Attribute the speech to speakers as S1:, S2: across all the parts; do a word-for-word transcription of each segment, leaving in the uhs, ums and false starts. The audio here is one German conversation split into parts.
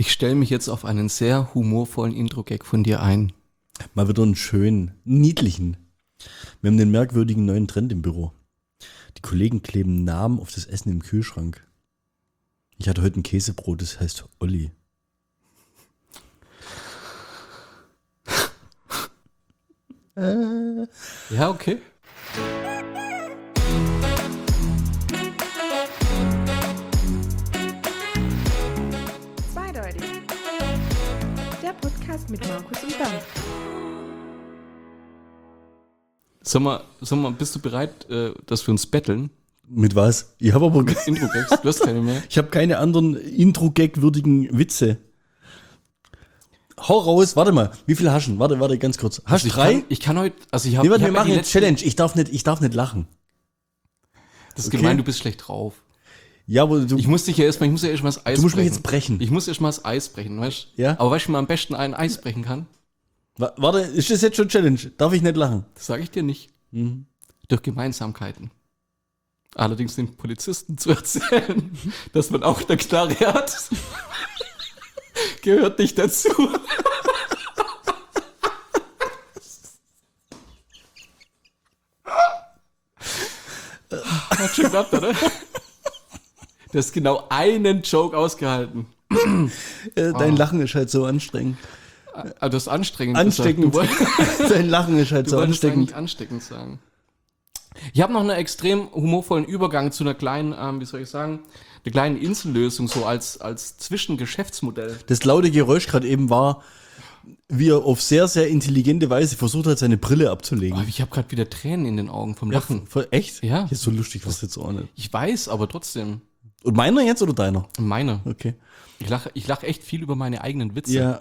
S1: Ich stelle mich jetzt auf einen sehr humorvollen Intro-Gag von dir ein.
S2: Mal wieder einen schönen, niedlichen. Wir haben den merkwürdigen neuen Trend im Büro. Die Kollegen kleben Namen auf das Essen im Kühlschrank. Ich hatte heute ein Käsebrot, das heißt Olli.
S1: äh. Ja, okay.
S3: Zweideutig. Der Podcast mit Markus und Bernd.
S1: Sag mal, sag mal, bist du bereit, äh, dass wir uns betteln?
S2: Mit was? Ich habe aber
S1: Mit Intro-Gags, du hast keine mehr.
S2: Ich habe keine anderen Intro-Gag-würdigen Witze. Hau raus, warte mal, wie viel hast du? Warte, warte, ganz kurz. Hast du
S1: Also
S2: drei?
S1: Ich kann, ich kann heute, also ich habe.
S2: Nee, warte,
S1: ich
S2: wir
S1: hab
S2: machen
S1: ja
S2: jetzt Challenge. Ich darf nicht, ich darf nicht lachen.
S1: Das ist
S2: Okay.
S1: gemein, du bist schlecht drauf.
S2: Ja, aber du,
S1: Ich muss dich ja erstmal, ich muss ja erstmal das Eis
S2: du musst mich
S1: brechen.
S2: jetzt brechen.
S1: Ich muss erstmal das Eis brechen, weißt du?
S2: Ja.
S1: Aber weißt du, wie man am besten ein Eis brechen kann?
S2: Wa- Warte, ist das jetzt schon Challenge? Darf ich nicht lachen?
S1: Das sage ich dir nicht.
S2: Mhm.
S1: Durch Gemeinsamkeiten. Allerdings den Polizisten zu erzählen, dass man auch eine Knarre hat, gehört nicht dazu. Hat schon geklappt, oder? Du hast genau einen Joke ausgehalten.
S2: Äh, dein Lachen ist halt so anstrengend.
S1: Also das ist anstrengend.
S2: Ansteckend.
S1: gesagt. Du woll-
S2: Dein Lachen ist halt
S1: Du
S2: so
S1: wolltest
S2: ansteckend.
S1: eigentlich ansteckend sagen. Ich habe noch einen extrem humorvollen Übergang zu einer kleinen, ähm, wie soll ich sagen, eine kleinen Insellösung, so als, als Zwischengeschäftsmodell.
S2: Das laute Geräusch gerade eben war, wie er auf sehr, sehr intelligente Weise versucht hat, seine Brille abzulegen.
S1: Oh, ich habe gerade wieder Tränen in den Augen vom Lachen.
S2: Voll, echt?
S1: Ja.
S2: Ist so lustig, was jetzt auch nicht.
S1: Ich weiß, aber trotzdem,
S2: Und meiner jetzt oder deiner?
S1: meine.
S2: Okay.
S1: Ich lache ich lach echt viel über meine eigenen Witze.
S2: Ja.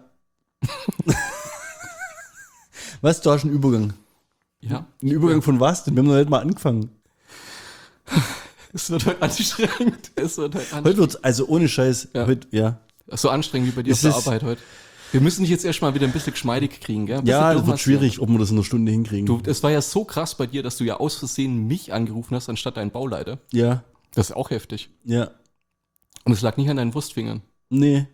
S2: Was, du hast einen Übergang.
S1: Ja.
S2: Ein Übergang von was? Denn wir haben noch nicht mal angefangen.
S1: Es wird heute anstrengend. Es wird heute
S2: Heute
S1: anstrengend.
S2: wird's, also ohne Scheiß,
S1: Ja.
S2: heute, ja.
S1: So anstrengend wie bei dir
S2: Es
S1: auf der
S2: ist-
S1: Arbeit heute. Wir müssen dich jetzt erstmal wieder ein bisschen geschmeidig kriegen, gell? Ein
S2: Ja,
S1: bisschen
S2: das wird
S1: durchmassieren.
S2: schwierig, ob wir das in einer Stunde hinkriegen.
S1: Du, es war ja so krass bei dir, dass du ja aus Versehen mich angerufen hast, anstatt deinen Bauleiter.
S2: Ja,
S1: Das ist auch heftig.
S2: ja.
S1: Und es lag nicht an deinen Wurstfingern.
S2: Nee.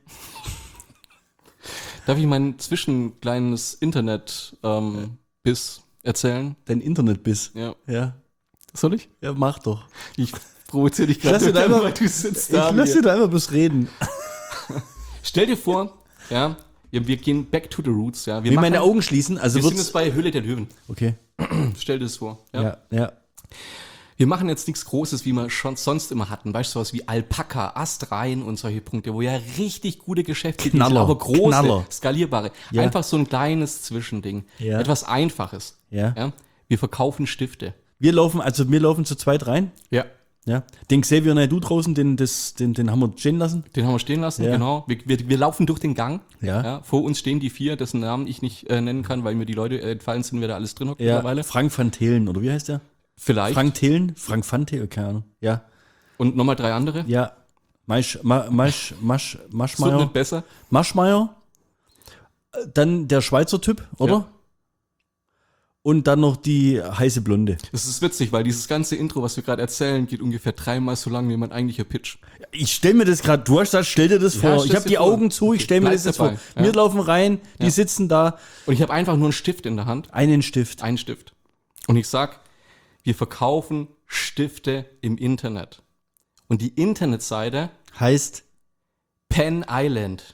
S1: Darf ich mein zwischenkleines Internet ähm, Biss erzählen?
S2: Dein Internetbiss.
S1: Ja.
S2: Ja.
S1: Soll ich?
S2: Ja, mach doch.
S1: Ich provoziere dich
S2: Ich lass dir
S1: gerade,
S2: da einfach-
S1: weil du sitzt
S2: Ich
S1: da.
S2: lass
S1: mir.
S2: dir da einfach bloß reden.
S1: Stell dir vor, ja, ja, wir gehen back to the roots, ja. Wir,
S2: Wie
S1: machen,
S2: meine Augen schließen, also
S1: wir sind
S2: wird's.
S1: jetzt bei Höhle der Löwen.
S2: Okay.
S1: Stell dir das vor. Ja.
S2: Ja, ja.
S1: Wir machen jetzt nichts Großes, wie wir schon sonst immer hatten. Weißt du, sowas wie Alpaka, Astrein und solche Punkte, wo ja richtig gute Geschäfte sind,
S2: Knaller,
S1: aber große,
S2: Knaller.
S1: skalierbare.
S2: Ja.
S1: Einfach so ein kleines Zwischending.
S2: Ja.
S1: Etwas Einfaches.
S2: Ja.
S1: Ja. Wir verkaufen Stifte.
S2: Wir laufen, also wir laufen zu zweit rein.
S1: Ja.
S2: Ja. Den Xavier Naidoo draußen, den, das, den, den haben wir stehen lassen.
S1: Den haben wir stehen lassen,
S2: Ja.
S1: genau. Wir, wir, wir laufen durch den Gang.
S2: Ja.
S1: Vor uns stehen die vier, dessen Namen ich nicht äh, nennen kann, weil mir die Leute äh, entfallen sind, wer da alles drin hockt
S2: Ja.
S1: mittlerweile.
S2: Frank van Thelen, oder wie heißt der?
S1: Vielleicht.
S2: Frank Thelen? Frank van Thelen, keine Ahnung. Ja.
S1: Und nochmal drei andere.
S2: Ja. Masch, Ma, Masch, Masch,
S1: Das wird
S2: Maschmeier.
S1: nicht besser.
S2: Maschmeier. Äh, Dann der Schweizer Typ, oder?
S1: Ja.
S2: Und dann noch die heiße Blonde.
S1: Das ist witzig, weil dieses ganze Intro, was wir gerade erzählen, geht ungefähr dreimal so lang wie mein eigentlicher Pitch.
S2: Ich stell mir das gerade, du hast gesagt, stell dir das
S1: Ja,
S2: vor.
S1: stell's
S2: Ich habe
S1: dir
S2: die
S1: vor.
S2: Augen zu, ich stell mir
S1: Bleib
S2: das jetzt
S1: dabei,
S2: vor.
S1: ja.
S2: Wir laufen rein, die
S1: Ja.
S2: sitzen da,
S1: Und ich habe einfach nur einen Stift in der Hand.
S2: einen Stift.
S1: Einen Stift. Und ich sag, wir verkaufen Stifte im Internet. Und die Internetseite
S2: Heißt,
S1: Pen Island.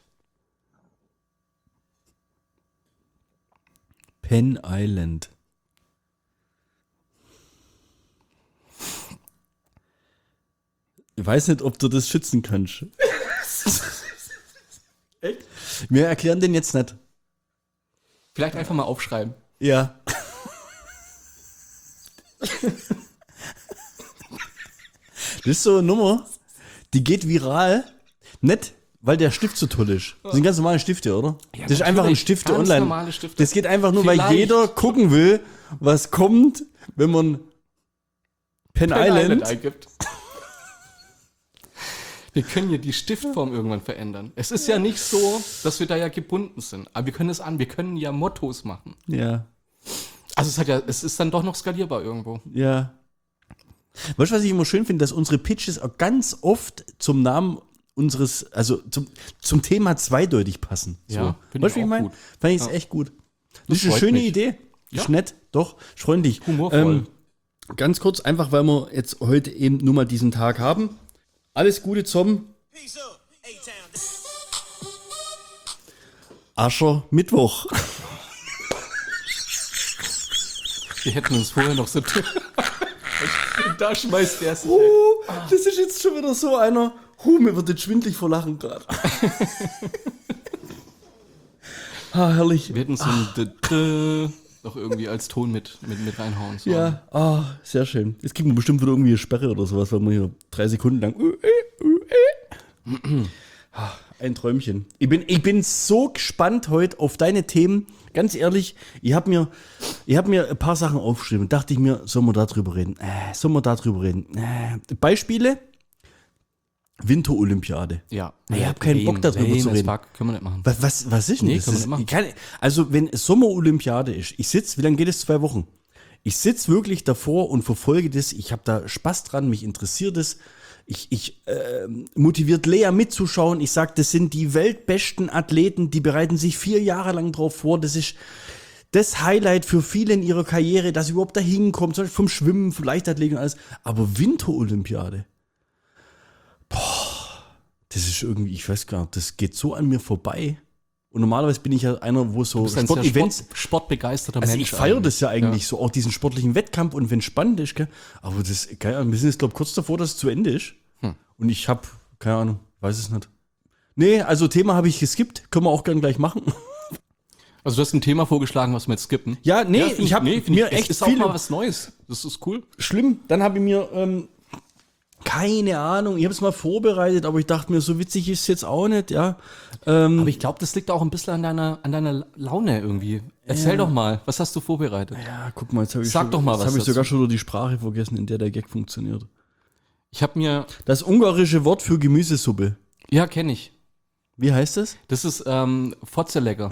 S2: Pen Island. Ich weiß nicht, ob du das schützen kannst.
S1: Echt?
S2: Wir erklären den jetzt nicht.
S1: Vielleicht einfach mal aufschreiben.
S2: Ja. Das ist so eine Nummer, die geht viral. Nicht, weil der Stift so toll ist. Das sind ganz normale Stifte, oder?
S1: Ja,
S2: das ist einfach ein
S1: natürlich.
S2: Stifte
S1: Ganz
S2: online.
S1: normale Stifte.
S2: Das geht einfach nur, weil
S1: Vielleicht.
S2: jeder gucken will, was kommt, wenn man Pen,
S1: Pen
S2: Island.
S1: eingibt. Wir können ja die Stiftform irgendwann verändern. Es ist ja nicht so, dass wir da ja gebunden sind. Aber wir können es an, wir können ja Mottos machen.
S2: Ja,
S1: Also es hat ja, es ist dann doch noch skalierbar irgendwo.
S2: ja. Weißt du, was ich immer schön finde, dass unsere Pitches auch ganz oft zum Namen unseres, also zum, zum Thema zweideutig passen. So.
S1: Ja, finde
S2: Weißt du,
S1: ich
S2: wie
S1: auch
S2: ich
S1: gut.
S2: Fand ich es
S1: Ja.
S2: echt gut. Das,
S1: Das
S2: ist eine
S1: freut
S2: schöne
S1: mich.
S2: Idee.
S1: Ja.
S2: Ist nett, doch, ist freundlich.
S1: Humorvoll.
S2: Ganz kurz, einfach weil wir jetzt heute eben nur mal diesen Tag haben. Alles Gute zum Ascher Mittwoch.
S1: Wir hätten uns vorher noch so... da schmeißt der sich.
S2: Uh, das ist jetzt schon wieder so einer. Huh, mir wird jetzt schwindlig vor Lachen gerade. ah, herrlich.
S1: Wir hätten so ein D -D noch irgendwie als Ton mit, mit, mit reinhauen sollen.
S2: Ja, ah, sehr schön. Jetzt kriegen wir bestimmt wieder irgendwie eine Sperre oder sowas, weil wir hier drei Sekunden lang. Uh, äh, uh, äh. Ah, ein Träumchen. Ich bin, ich bin so gespannt heute auf deine Themen. Ganz ehrlich, ich habe mir, ich hab mir ein paar Sachen aufgeschrieben und dachte ich mir, sollen wir darüber reden? Äh, sollen wir darüber reden? Äh, Beispiele? Winterolympiade.
S1: Ja.
S2: Ich habe keinen Bock darüber
S1: lame
S2: zu
S1: as
S2: reden.
S1: fuck. Können wir nicht machen.
S2: Was, was, was ist denn
S1: Nee,
S2: das?
S1: kann man
S2: das
S1: nicht machen.
S2: ich kann, also, wenn Sommerolympiade ist, ich sitze, wie lange geht es? Zwei Wochen. Ich sitze wirklich davor und verfolge das. Ich habe da Spaß dran, mich interessiert es. Ich, ich äh, motiviert Lea mitzuschauen. Ich sage, das sind die weltbesten Athleten, die bereiten sich vier Jahre lang drauf vor. Das ist das Highlight für viele in ihrer Karriere, dass sie überhaupt da hinkommen, zum Beispiel vom Schwimmen, vom Leichtathletik und alles. Aber Winterolympiade, boah, das ist irgendwie, ich weiß gar nicht, das geht so an mir vorbei. Und normalerweise bin ich ja einer, wo so
S1: Du bist ein sehr
S2: Sportevents,
S1: Sport, sportbegeisterter
S2: also
S1: Mensch.
S2: ich feiere das ja eigentlich
S1: Ja.
S2: so, auch diesen sportlichen Wettkampf und wenn es spannend ist, gell? Aber das, keine Ahnung, wir sind jetzt, glaube ich, kurz davor, dass es zu Ende ist.
S1: Hm.
S2: Und ich habe, keine Ahnung, weiß es nicht. Nee, also Thema habe ich geskippt, können wir auch gern gleich machen.
S1: Also du hast ein Thema vorgeschlagen, was wir jetzt skippen.
S2: Ja, nee,
S1: find
S2: ich habe
S1: nee, find
S2: mir
S1: ich, es
S2: echt
S1: ist auch
S2: viele,
S1: mal was Neues. Das ist cool.
S2: schlimm, dann habe ich mir, ähm, keine Ahnung, ich habe es mal vorbereitet, aber ich dachte mir, so witzig ist es jetzt auch nicht, ja. Ähm,
S1: Aber ich glaube, das liegt auch ein bisschen an deiner, an deiner Laune irgendwie. Erzähl
S2: Ja.
S1: doch mal, was hast du vorbereitet?
S2: ja, guck mal, jetzt habe ich,
S1: Sag
S2: schon-
S1: doch mal
S2: jetzt
S1: was
S2: habe ich
S1: dazu.
S2: sogar schon wieder die Sprache vergessen, in der der Gag funktioniert.
S1: Ich habe mir,
S2: Das ungarische Wort für Gemüsesuppe.
S1: ja, kenne ich.
S2: Wie heißt das?
S1: Das ist ähm, Fotzelecker.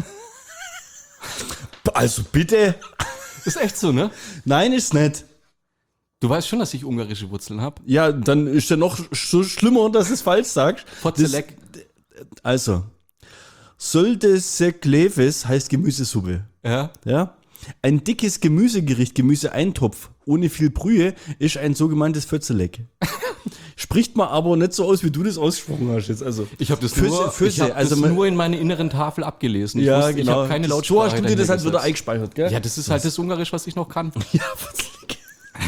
S2: Also bitte.
S1: Ist echt so, ne?
S2: Nein, ist nicht.
S1: Du weißt schon, dass ich ungarische Wurzeln habe.
S2: Ja, dann ist ja noch so schlimmer, dass du es falsch sagst.
S1: Fotzelek.
S2: Das- Also, sollte Sekleves heißt Gemüsesuppe.
S1: Ja.
S2: Ja? Ein dickes Gemüsegericht, Gemüseeintopf, ohne viel Brühe, ist ein sogenanntes Fötzeleck. Spricht man aber nicht so aus, wie du das ausgesprochen hast jetzt. Also,
S1: Ich habe das,
S2: Füße-
S1: nur,
S2: Füße,
S1: ich hab
S2: also
S1: das
S2: man-
S1: nur in meine inneren Tafel abgelesen. Ich
S2: ja,
S1: wusste,
S2: genau.
S1: Ich habe keine
S2: Das-
S1: Lautsprache.
S2: So hast du dir das halt
S1: dahinter
S2: wieder
S1: gesetzt.
S2: eingespeichert, gell?
S1: Ja, das ist halt das Ungarisch, was ich noch kann.
S2: Ja, Fötzeleck.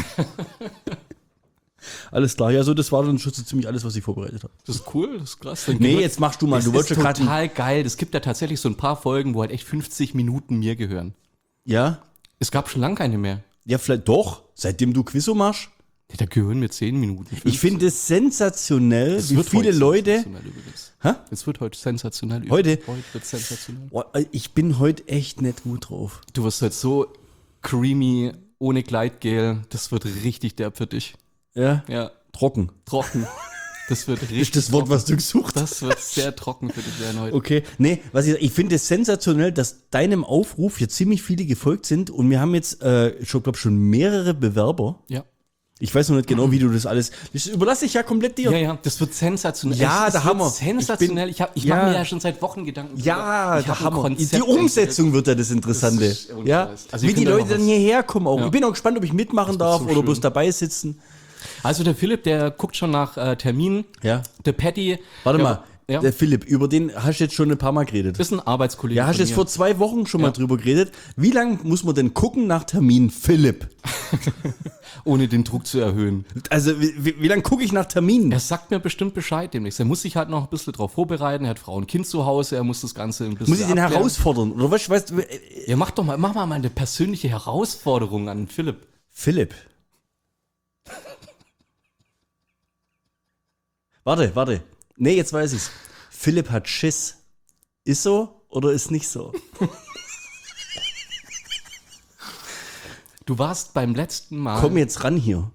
S2: Alles klar, ja, so, das war dann schon so ziemlich alles, was ich vorbereitet habe.
S1: Das ist cool, das ist krass. Dann
S2: Nee,
S1: gehört-
S2: jetzt machst du mal,
S1: das
S2: du wolltest
S1: ist
S2: ja gerade.
S1: total geil. Es gibt ja tatsächlich so ein paar Folgen, wo halt echt fünfzig Minuten mir gehören.
S2: Ja?
S1: Es gab schon lange keine mehr.
S2: Ja, vielleicht doch, seitdem du Quizzo machst.
S1: Ja, da gehören mir zehn Minuten.
S2: Ich finde es sensationell,
S1: Es
S2: wie
S1: wird
S2: viele
S1: heute
S2: Leute.
S1: sensationell übrigens.
S2: Hä?
S1: Es wird heute sensationell.
S2: Heute?
S1: übrigens. Heute wird sensationell.
S2: Boah, ich bin heute echt nicht gut drauf.
S1: Du wirst heute so creamy, ohne Gleitgel. Das wird richtig derb für dich.
S2: Ja?
S1: Ja,
S2: Trocken.
S1: trocken. Das wird richtig
S2: Ist das Wort,
S1: trocken.
S2: was du gesucht hast?
S1: Das wird sehr trocken für dich werden heute.
S2: Okay. Nee, was ich, ich finde es sensationell, dass deinem Aufruf jetzt ziemlich viele gefolgt sind und wir haben jetzt, äh, ich glaube schon mehrere Bewerber.
S1: Ja.
S2: Ich weiß noch nicht genau, wie du das alles. Das überlasse ich ja komplett dir.
S1: Ja, ja, das wird sensationell.
S2: Ja,
S1: Es-
S2: der
S1: es wird
S2: Hammer.
S1: Sensationell. Ich, hab, ich
S2: Ja.
S1: mache mir ja schon seit Wochen Gedanken.
S2: Ja,
S1: Ich
S2: der
S1: hab ein
S2: Hammer.
S1: Konzept
S2: Die Umsetzung wird ja das Interessante.
S1: Das ist ohne
S2: ja?
S1: Scheiß. Also ihr
S2: Wie die
S1: könnt da
S2: Leute
S1: noch
S2: dann
S1: was-
S2: hierher kommen auch.
S1: Ja.
S2: Ich bin auch gespannt, ob ich mitmachen
S1: wird
S2: darf
S1: so
S2: oder
S1: schön.
S2: bloß dabei sitzen.
S1: Also der Philipp, der guckt schon nach äh, Terminen.
S2: Ja.
S1: Der Patty.
S2: Warte
S1: der,
S2: mal,
S1: Ja,
S2: der Philipp, über den hast du jetzt schon ein paar Mal geredet.
S1: ist ein Arbeitskollege.
S2: Ja, hast du
S1: von
S2: jetzt
S1: mir.
S2: vor zwei Wochen schon mal
S1: Ja.
S2: drüber geredet. Wie lange muss man denn gucken nach Termin, Philipp?
S1: Ohne den Druck zu erhöhen.
S2: Also, wie, wie, wie lange gucke ich nach Termin?
S1: Er sagt mir bestimmt Bescheid demnächst. Er muss sich halt noch ein bisschen drauf vorbereiten. Er hat Frau und Kind zu Hause. Er muss das Ganze ein bisschen
S2: Muss ich den
S1: abklären.
S2: herausfordern? Oder was? Weißt, du, äh,
S1: Ja, mach doch mal, mach mal eine persönliche Herausforderung an Philipp.
S2: Philipp. Warte, warte. Nee, jetzt weiß ich's. Philipp hat Schiss. Ist so oder ist nicht so?
S1: Du warst beim letzten Mal.
S2: Komm jetzt ran hier.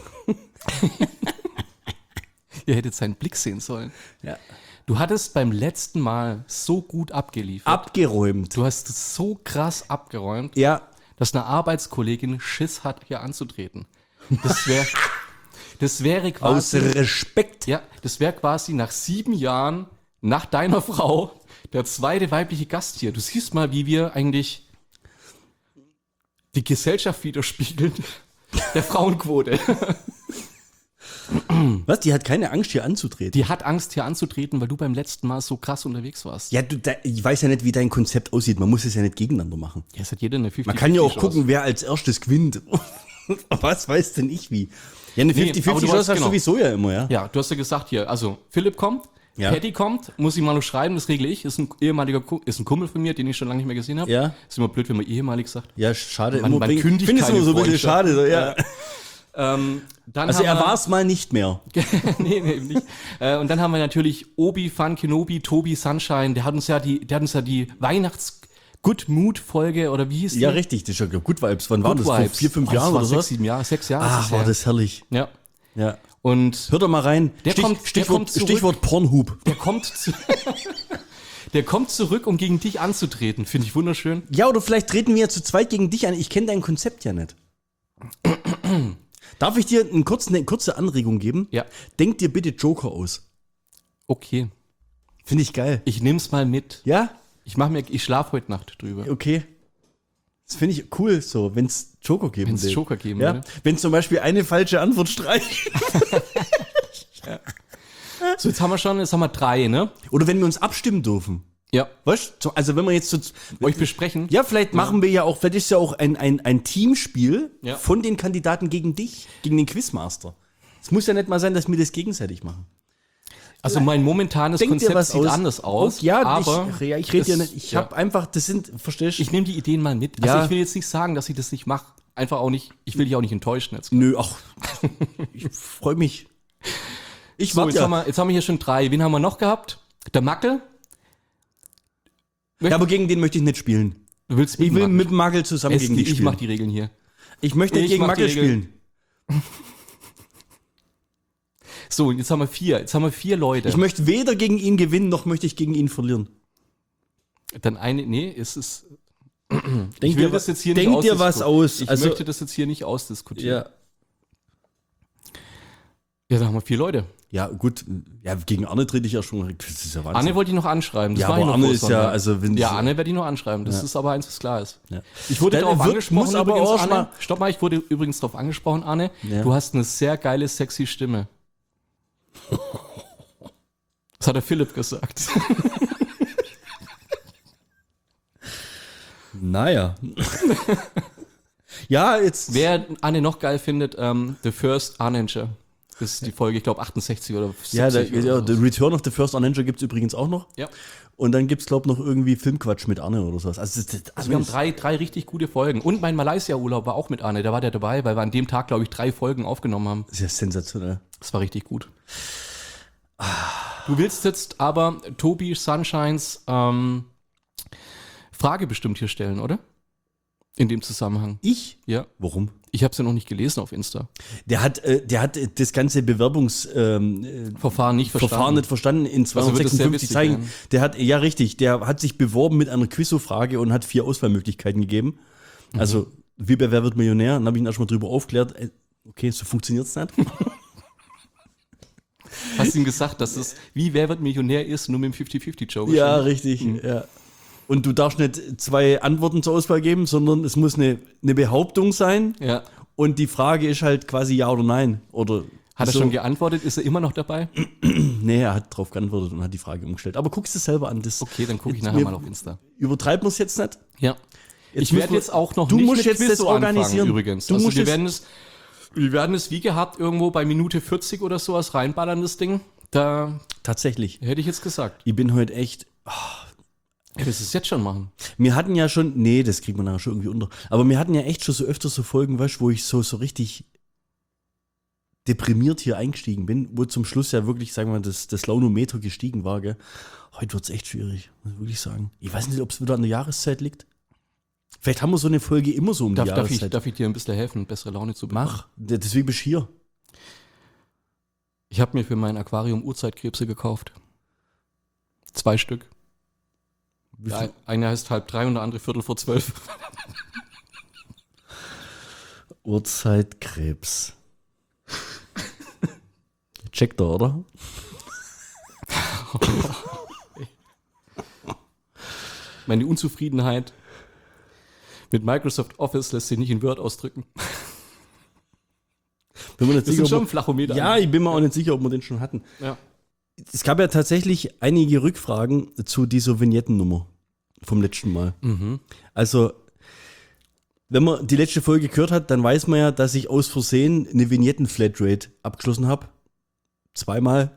S1: Ihr hättet seinen Blick sehen sollen.
S2: Ja.
S1: Du hattest beim letzten Mal so gut abgeliefert.
S2: Abgeräumt.
S1: Du hast es so krass abgeräumt,
S2: Ja.
S1: dass eine Arbeitskollegin Schiss hat, hier anzutreten. Das wäre Das wäre
S2: Aus
S1: quasi,
S2: Respekt.
S1: ja, das wäre quasi nach sieben Jahren nach deiner Frau der zweite weibliche Gast hier. Du siehst mal, wie wir eigentlich die Gesellschaft widerspiegeln der Frauenquote.
S2: Was? Die hat keine Angst, hier anzutreten.
S1: Die hat Angst, hier anzutreten, weil du beim letzten Mal so krass unterwegs warst.
S2: Ja, du, da, ich weiß ja nicht, wie dein Konzept aussieht. Man muss es ja nicht gegeneinander machen.
S1: Ja, es hat jeder eine fünfzig
S2: Man kann ja auch
S1: Chance.
S2: gucken, wer als erstes gewinnt. Was weiß denn ich wie? Ja, eine
S1: Nee,
S2: fünfzig
S1: aber du
S2: fünfzig
S1: weißt
S2: Chance hast du
S1: genau.
S2: sowieso ja immer, ja?
S1: Ja, du hast ja gesagt hier, also Philipp kommt,
S2: Ja.
S1: Patty kommt, muss ich mal noch schreiben, das regle ich, ist ein ehemaliger Ku- ist ein Kumpel von mir, den ich schon lange nicht mehr gesehen habe.
S2: Ja.
S1: Ist immer blöd, wenn man ehemalig sagt.
S2: Ja, schade.
S1: Man-
S2: immer
S1: man
S2: wegen-
S1: kündigt
S2: ich finde es
S1: keine
S2: immer so ein bisschen
S1: Freundschaft.
S2: schade. So, ja.
S1: Ähm, dann
S2: Also
S1: haben
S2: er
S1: wir-
S2: war es mal nicht mehr.
S1: nee, nee, eben nicht. Äh, und dann haben wir natürlich Obi-Wan Kenobi, Tobi Sunshine, der hat uns ja die, der hat uns ja die Weihnachts Good Mood Folge oder wie hieß die?
S2: Ja, richtig. Das ist ja Good Vibes. Wann waren
S1: Good
S2: das? Vor
S1: Vibes.
S2: vier, fünf
S1: Oh, das
S2: Jahren
S1: war
S2: oder
S1: sechs,
S2: so?
S1: sieben Jahre, sechs Jahre. ist
S2: Ach,
S1: es
S2: war
S1: her.
S2: das herrlich.
S1: Ja.
S2: Ja.
S1: Und
S2: Hört doch mal rein.
S1: Der
S2: Stich,
S1: kommt- der
S2: Stichwort,
S1: kommt zurück.
S2: Stichwort Pornhub.
S1: der kommt zu, der kommt zurück, um gegen dich anzutreten. Finde ich wunderschön.
S2: Ja, oder vielleicht treten wir ja zu zweit gegen dich an. Ich kenne dein Konzept ja nicht. Darf ich dir einen kurzen, eine kurze Anregung geben?
S1: Ja.
S2: Denk dir bitte Joker aus.
S1: Okay.
S2: Finde ich geil.
S1: Ich nehm's mal mit.
S2: Ja?
S1: Ich mach mir, ich schlaf heute Nacht drüber.
S2: Okay. Das finde ich cool so, wenn es Joker geben
S1: Wenn's
S2: will.
S1: Joker geben
S2: ja?
S1: würde.
S2: Wenn zum Beispiel eine falsche Antwort streicht.
S1: So, jetzt haben wir schon, jetzt haben wir drei, ne?
S2: Oder wenn wir uns abstimmen dürfen.
S1: Ja.
S2: Weißt du? Also wenn wir jetzt so,
S1: Euch besprechen.
S2: ja, vielleicht machen wir ja auch, vielleicht ist ja auch ein, ein, ein Teamspiel
S1: Ja.
S2: von den Kandidaten gegen dich, gegen den Quizmaster. Es muss ja nicht mal sein, dass wir das gegenseitig machen.
S1: Also mein momentanes
S2: Denk dir
S1: Konzept
S2: was
S1: sieht
S2: aus.
S1: anders aus.
S2: Ja,
S1: aber
S2: ich, ja, ich rede ja
S1: es-
S2: nicht. Ich
S1: ja.
S2: habe einfach, das sind, verstehst du?
S1: Ich nehme die Ideen mal mit. Also
S2: Ja.
S1: ich will jetzt nicht sagen, dass ich das nicht mache. Einfach auch nicht, ich will dich auch nicht enttäuschen jetzt.
S2: Nö, ach, ich freue mich. Ich
S1: So,
S2: warte
S1: jetzt, haben
S2: ja.
S1: wir, jetzt haben wir hier schon drei. Wen haben wir noch gehabt? Der Mackel.
S2: Ja, aber gegen den möchte ich nicht spielen.
S1: Du willst
S2: Ich will
S1: mitmachen.
S2: mit Magel zusammen
S1: Es-
S2: gegen dich
S1: Ich
S2: spielen.
S1: mach die Regeln hier.
S2: Ich möchte
S1: ich
S2: gegen
S1: mach die
S2: Magel
S1: Regeln.
S2: spielen.
S1: So, jetzt haben wir vier. Jetzt haben wir vier Leute.
S2: Ich möchte weder gegen ihn gewinnen, noch möchte ich gegen ihn verlieren.
S1: Dann eine, nee, es ist,
S2: Denk
S1: ich will
S2: dir,
S1: das jetzt hier
S2: denk
S1: nicht
S2: dir was
S1: ausdiskutieren.
S2: aus.
S1: Ich
S2: also,
S1: möchte das jetzt hier nicht ausdiskutieren.
S2: ja.
S1: Ja, da haben wir vier Leute.
S2: Ja, gut. Ja, gegen Arne trete ich ja schon. Das ist ja Wahnsinn.
S1: Anne wollte ich noch anschreiben. Das
S2: Ja,
S1: war
S2: aber
S1: ich noch
S2: Anne
S1: vor
S2: ist ja,
S1: Sonntag.
S2: also wenn
S1: Ja,
S2: sie-
S1: Anne werde ich noch anschreiben. Das
S2: Ja.
S1: ist aber eins, was klar ist.
S2: Ja.
S1: Ich wurde
S2: Dann
S1: darauf
S2: wird-
S1: angesprochen,
S2: muss aber
S1: übrigens,
S2: auch
S1: Anne.
S2: mal-
S1: Stopp mal, ich wurde übrigens darauf angesprochen, Anne.
S2: Ja.
S1: Du hast eine sehr geile, sexy Stimme. Das hat der Philipp gesagt.
S2: Naja. Ja, jetzt.
S1: Wer Anne noch geil findet, ähm, The First Arnanger. Das ist die Folge, ich glaube, achtundsechzig oder siebzig.
S2: Ja, der,
S1: oder
S2: ja,
S1: so.
S2: The Return of the First Arnanger gibt es übrigens auch noch.
S1: Ja.
S2: Und dann gibt es, glaube ich, noch irgendwie Filmquatsch mit Arne oder sowas. Also, das, das,
S1: Also wir haben drei, drei richtig gute Folgen. Und mein Malaysia-Urlaub war auch mit Anne. Da war der dabei, weil wir an dem Tag, glaube ich, drei Folgen aufgenommen haben.
S2: Das ist ja sensationell.
S1: Das war richtig gut. Du willst jetzt aber Tobi Sunshines ähm, Frage bestimmt hier stellen, oder? In dem Zusammenhang.
S2: Ich?
S1: Ja.
S2: Warum?
S1: Ich habe es ja noch nicht gelesen auf Insta.
S2: Der hat, äh, der hat äh, das ganze Bewerbungsverfahren ähm, äh,
S1: Verfahren nicht verstanden.
S2: Verfahren nicht verstanden in
S1: Also wird es sehr
S2: zweihundertsechsundfünfzig
S1: witzig
S2: Zeichen.
S1: werden.
S2: Der hat, ja richtig, der hat sich beworben mit einer Quizzo-Frage und hat vier Auswahlmöglichkeiten gegeben.
S1: Mhm.
S2: Also, wie bei Wer wird Millionär? Dann habe ich ihn erstmal drüber aufgeklärt. Äh, Okay, so funktioniert's nicht.
S1: Hast du ihm gesagt, dass es wie Wer wird Millionär ist, nur mit dem fünfzig fünfzig Joke?
S2: Ja, richtig. Ja. Und du darfst nicht zwei Antworten zur Auswahl geben, sondern es muss eine, eine Behauptung sein.
S1: Ja.
S2: Und die Frage ist halt quasi ja oder nein. Oder
S1: Hat er
S2: so.
S1: schon geantwortet? Ist er immer noch dabei?
S2: Nee, er hat drauf geantwortet und hat die Frage umgestellt. Aber guckst du selber an. Das
S1: Okay, dann gucke ich
S2: Jetzt
S1: nachher
S2: mir-
S1: mal auf Insta.
S2: Übertreiben wir es jetzt nicht?
S1: Ja.
S2: Jetzt
S1: Ich
S2: müssen
S1: werde
S2: wir-
S1: jetzt auch noch
S2: Du
S1: nicht
S2: musst
S1: mit
S2: jetzt das
S1: Quizzo
S2: organisieren.
S1: anfangen, übrigens.
S2: Du
S1: also
S2: musst
S1: wir
S2: es-
S1: werden es, wir werden es wie gehabt irgendwo bei Minute vierzig oder sowas reinballern, das Ding. Da
S2: Tatsächlich.
S1: hätte ich jetzt gesagt.
S2: Ich bin heute echt.
S1: Ja, das ist jetzt schon machen.
S2: Wir hatten ja schon. Nee, das kriegt man nachher schon irgendwie unter. Aber wir hatten ja echt schon so öfter so Folgen, weißt du, wo ich so, so richtig deprimiert hier eingestiegen bin, wo zum Schluss ja wirklich, sagen wir mal, das, das Launometer gestiegen war, gell? Heute wird es echt schwierig, muss ich wirklich sagen. Ich weiß nicht, ob es wieder an der Jahreszeit liegt. Vielleicht haben wir so eine Folge immer so um
S1: Darf,
S2: die
S1: darf, ich,
S2: Jahreszeit.
S1: darf ich dir ein bisschen helfen, bessere Laune zu bekommen?
S2: Mach. Deswegen bist du hier.
S1: Ich habe mir für mein Aquarium Urzeitkrebse gekauft. Zwei Stück.
S2: Wie
S1: Der
S2: viel?
S1: ein- eine heißt halb drei und der andere viertel vor zwölf.
S2: Uhrzeitkrebs. Checkt er, oder?
S1: Meine Unzufriedenheit mit Microsoft Office lässt sich nicht in Word ausdrücken.
S2: Bin mir nicht
S1: Das
S2: sicher,
S1: ist schon
S2: ob
S1: ein Flachometer.
S2: wir, ja, ich bin mir auch nicht sicher, ob wir den schon hatten.
S1: Ja.
S2: Es gab ja tatsächlich einige Rückfragen zu dieser Vignettennummer vom letzten Mal.
S1: Mhm.
S2: Also, wenn man die letzte Folge gehört hat, dann weiß man ja, dass ich aus Versehen eine Vignetten-Flatrate abgeschlossen habe. Zweimal.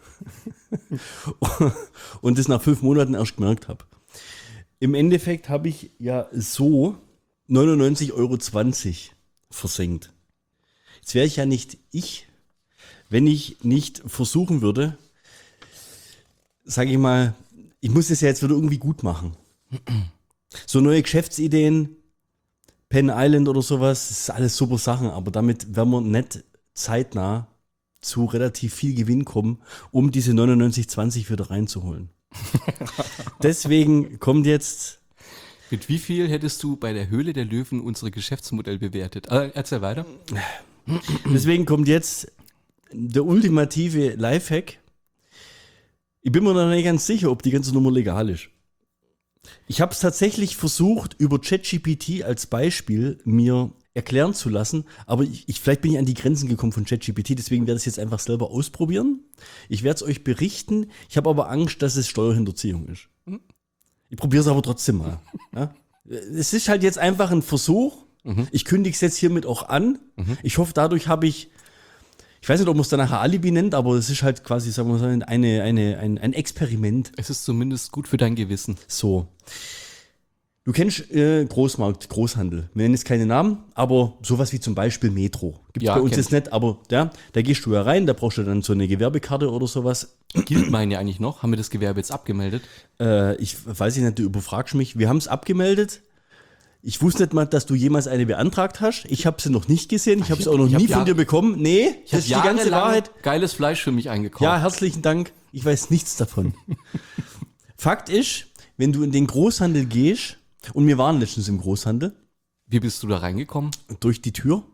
S2: Und das nach fünf Monaten erst gemerkt habe. Im Endeffekt habe ich ja so neunundneunzig Euro zwanzig versenkt. Jetzt wäre ich ja nicht ich, wenn ich nicht versuchen würde, sage ich mal, ich muss das ja jetzt wieder irgendwie gut machen. So neue Geschäftsideen, Penn Island oder sowas, das ist alles super Sachen, aber damit werden wir nicht zeitnah zu relativ viel Gewinn kommen, um diese neunundneunzig zwanzig wieder reinzuholen. Deswegen kommt jetzt...
S1: Mit wie viel hättest du bei der Höhle der Löwen unsere Geschäftsmodell bewertet? Äh, erzähl weiter.
S2: Deswegen kommt jetzt der ultimative Lifehack. Ich bin mir noch nicht ganz sicher, ob die ganze Nummer legal ist. Ich habe es tatsächlich versucht, über ChatGPT als Beispiel mir erklären zu lassen, aber ich, ich, vielleicht bin ich an die Grenzen gekommen von ChatGPT, deswegen werde ich es jetzt einfach selber ausprobieren. Ich werde es euch berichten. Ich habe aber Angst, dass es Steuerhinterziehung ist. Ich probiere es aber trotzdem mal. Ja? Es ist halt jetzt einfach ein Versuch. Mhm. Ich kündige es jetzt hiermit auch an. Mhm. Ich hoffe, dadurch habe ich, ich weiß nicht, ob man es dann nachher Alibi nennt, aber es ist halt quasi, sagen wir mal, eine, eine, ein, ein Experiment.
S1: Es ist zumindest gut für dein Gewissen.
S2: So. Du kennst äh, Großmarkt, Großhandel. Wir nennen jetzt keine Namen, aber sowas wie zum Beispiel Metro. Gibt es
S1: Ja,
S2: bei uns
S1: kenn
S2: jetzt nicht, aber ja, da gehst du ja rein, da brauchst du dann so eine Gewerbekarte oder sowas.
S1: Gilt meine ja eigentlich noch? Haben wir das Gewerbe jetzt abgemeldet?
S2: Äh, ich weiß nicht, du überfragst mich. Wir haben es abgemeldet. Ich wusste nicht mal, dass du jemals eine beantragt hast. Ich habe sie noch nicht gesehen. Ich habe sie auch noch
S1: Ich hab
S2: nie von
S1: Jahre-
S2: dir bekommen. Nee,
S1: Ich
S2: das ist die ganze Wahrheit.
S1: Geiles Fleisch für mich eingekauft.
S2: Ja, herzlichen Dank. Ich weiß nichts davon. Fakt ist, wenn du in den Großhandel gehst, und wir waren letztens im Großhandel,
S1: Wie bist du da reingekommen?
S2: durch die Tür.